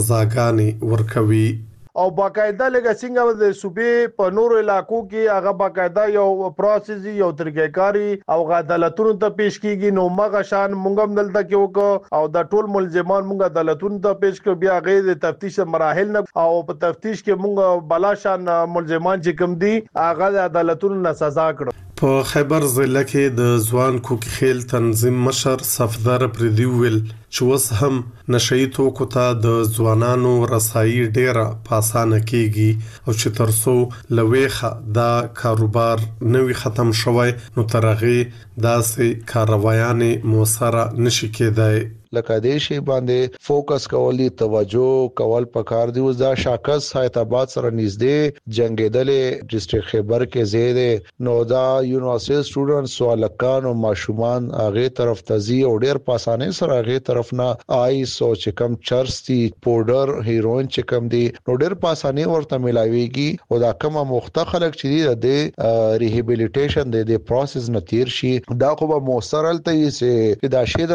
سزاګانې ورکوي. او باقاعده لکه څنګه د صوبې په نورو علاقو کې هغه باقاعده یو پروسس یو طریقېکاري او عدالتونو ته پیش کیږي. نو مغه شان مونږ هم دلته کې وکړو او د ټول ملزمان مونږ عدالتونو ته پیش کړ، بیا غیر د تفتیش مراحل نه او په تفتیش کې مونږ بلا شان ملزمان چې کوم دي هغه عدالتونو نه سزا کړ. په خیبر ضلع کې د ځوان کوکی خیل تنظیم مشر صفدر پردي ویل چې اوس هم نشئی توکو ته د ځوانانو رسایي ډیره پاسانه کیږي او چې ترڅو لويخه دا کاروبار نوي ختم شوی نو ترغه داسې کاروایانه موثره نشي کېدای. لکه دې شی باندې فوکس کول دي، توجه کول پکار دی. اوس دا شاکس حیدرآباد سره نږدې جنگیدلې ډیسټریکټ خیبر کې زیاده نو دا یونیورسيټي سټوډنټس سوالکان او ماشومان هغه طرف تزي او ډیر پاسانه سره هغه طرف نه آیس او چې کم چرستی پودر هیروین چې کم دي نو ډیر پاسانه ورته ملاويږي او دا کومه مخته خلک چې د ریهابیلیټیشن د پروسس نتیر شي دا خو به موثرل ته چې دا شی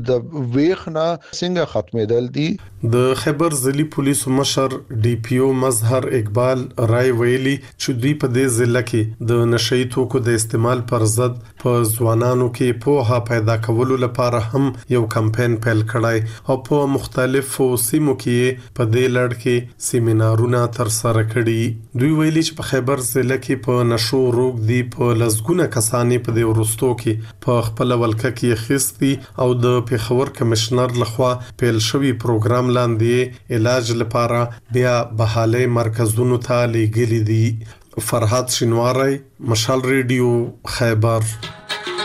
د ویخنا څنګه ختمېدل دي. د خیبر ضلعي پولیسو مشر ډي پی او مظهر اقبال رای ویلي چې دوی په دې ضلع کې د نشئی توکو د استعمال پر ضد په ځوانانو کې پوهه پیدا کولو لپاره هم یو کمپاین پیل کړای او په مختلفو سیمو کې په دې لړ کې سیمینارونه تر سره کړي. دوی ویلي چې په خیبر ضلع کې په نشو روغ دي په لزګونه کسانې په دې ورستو کې په خپل ولکه کې خستی او د پیښور کمشنر لخوا پیل شوی پروګرام لاندې علاج لپاره بیا بحالي مرکزونو ته لیږلي دي. فرحات شینواری مشال ریډیو خیبر.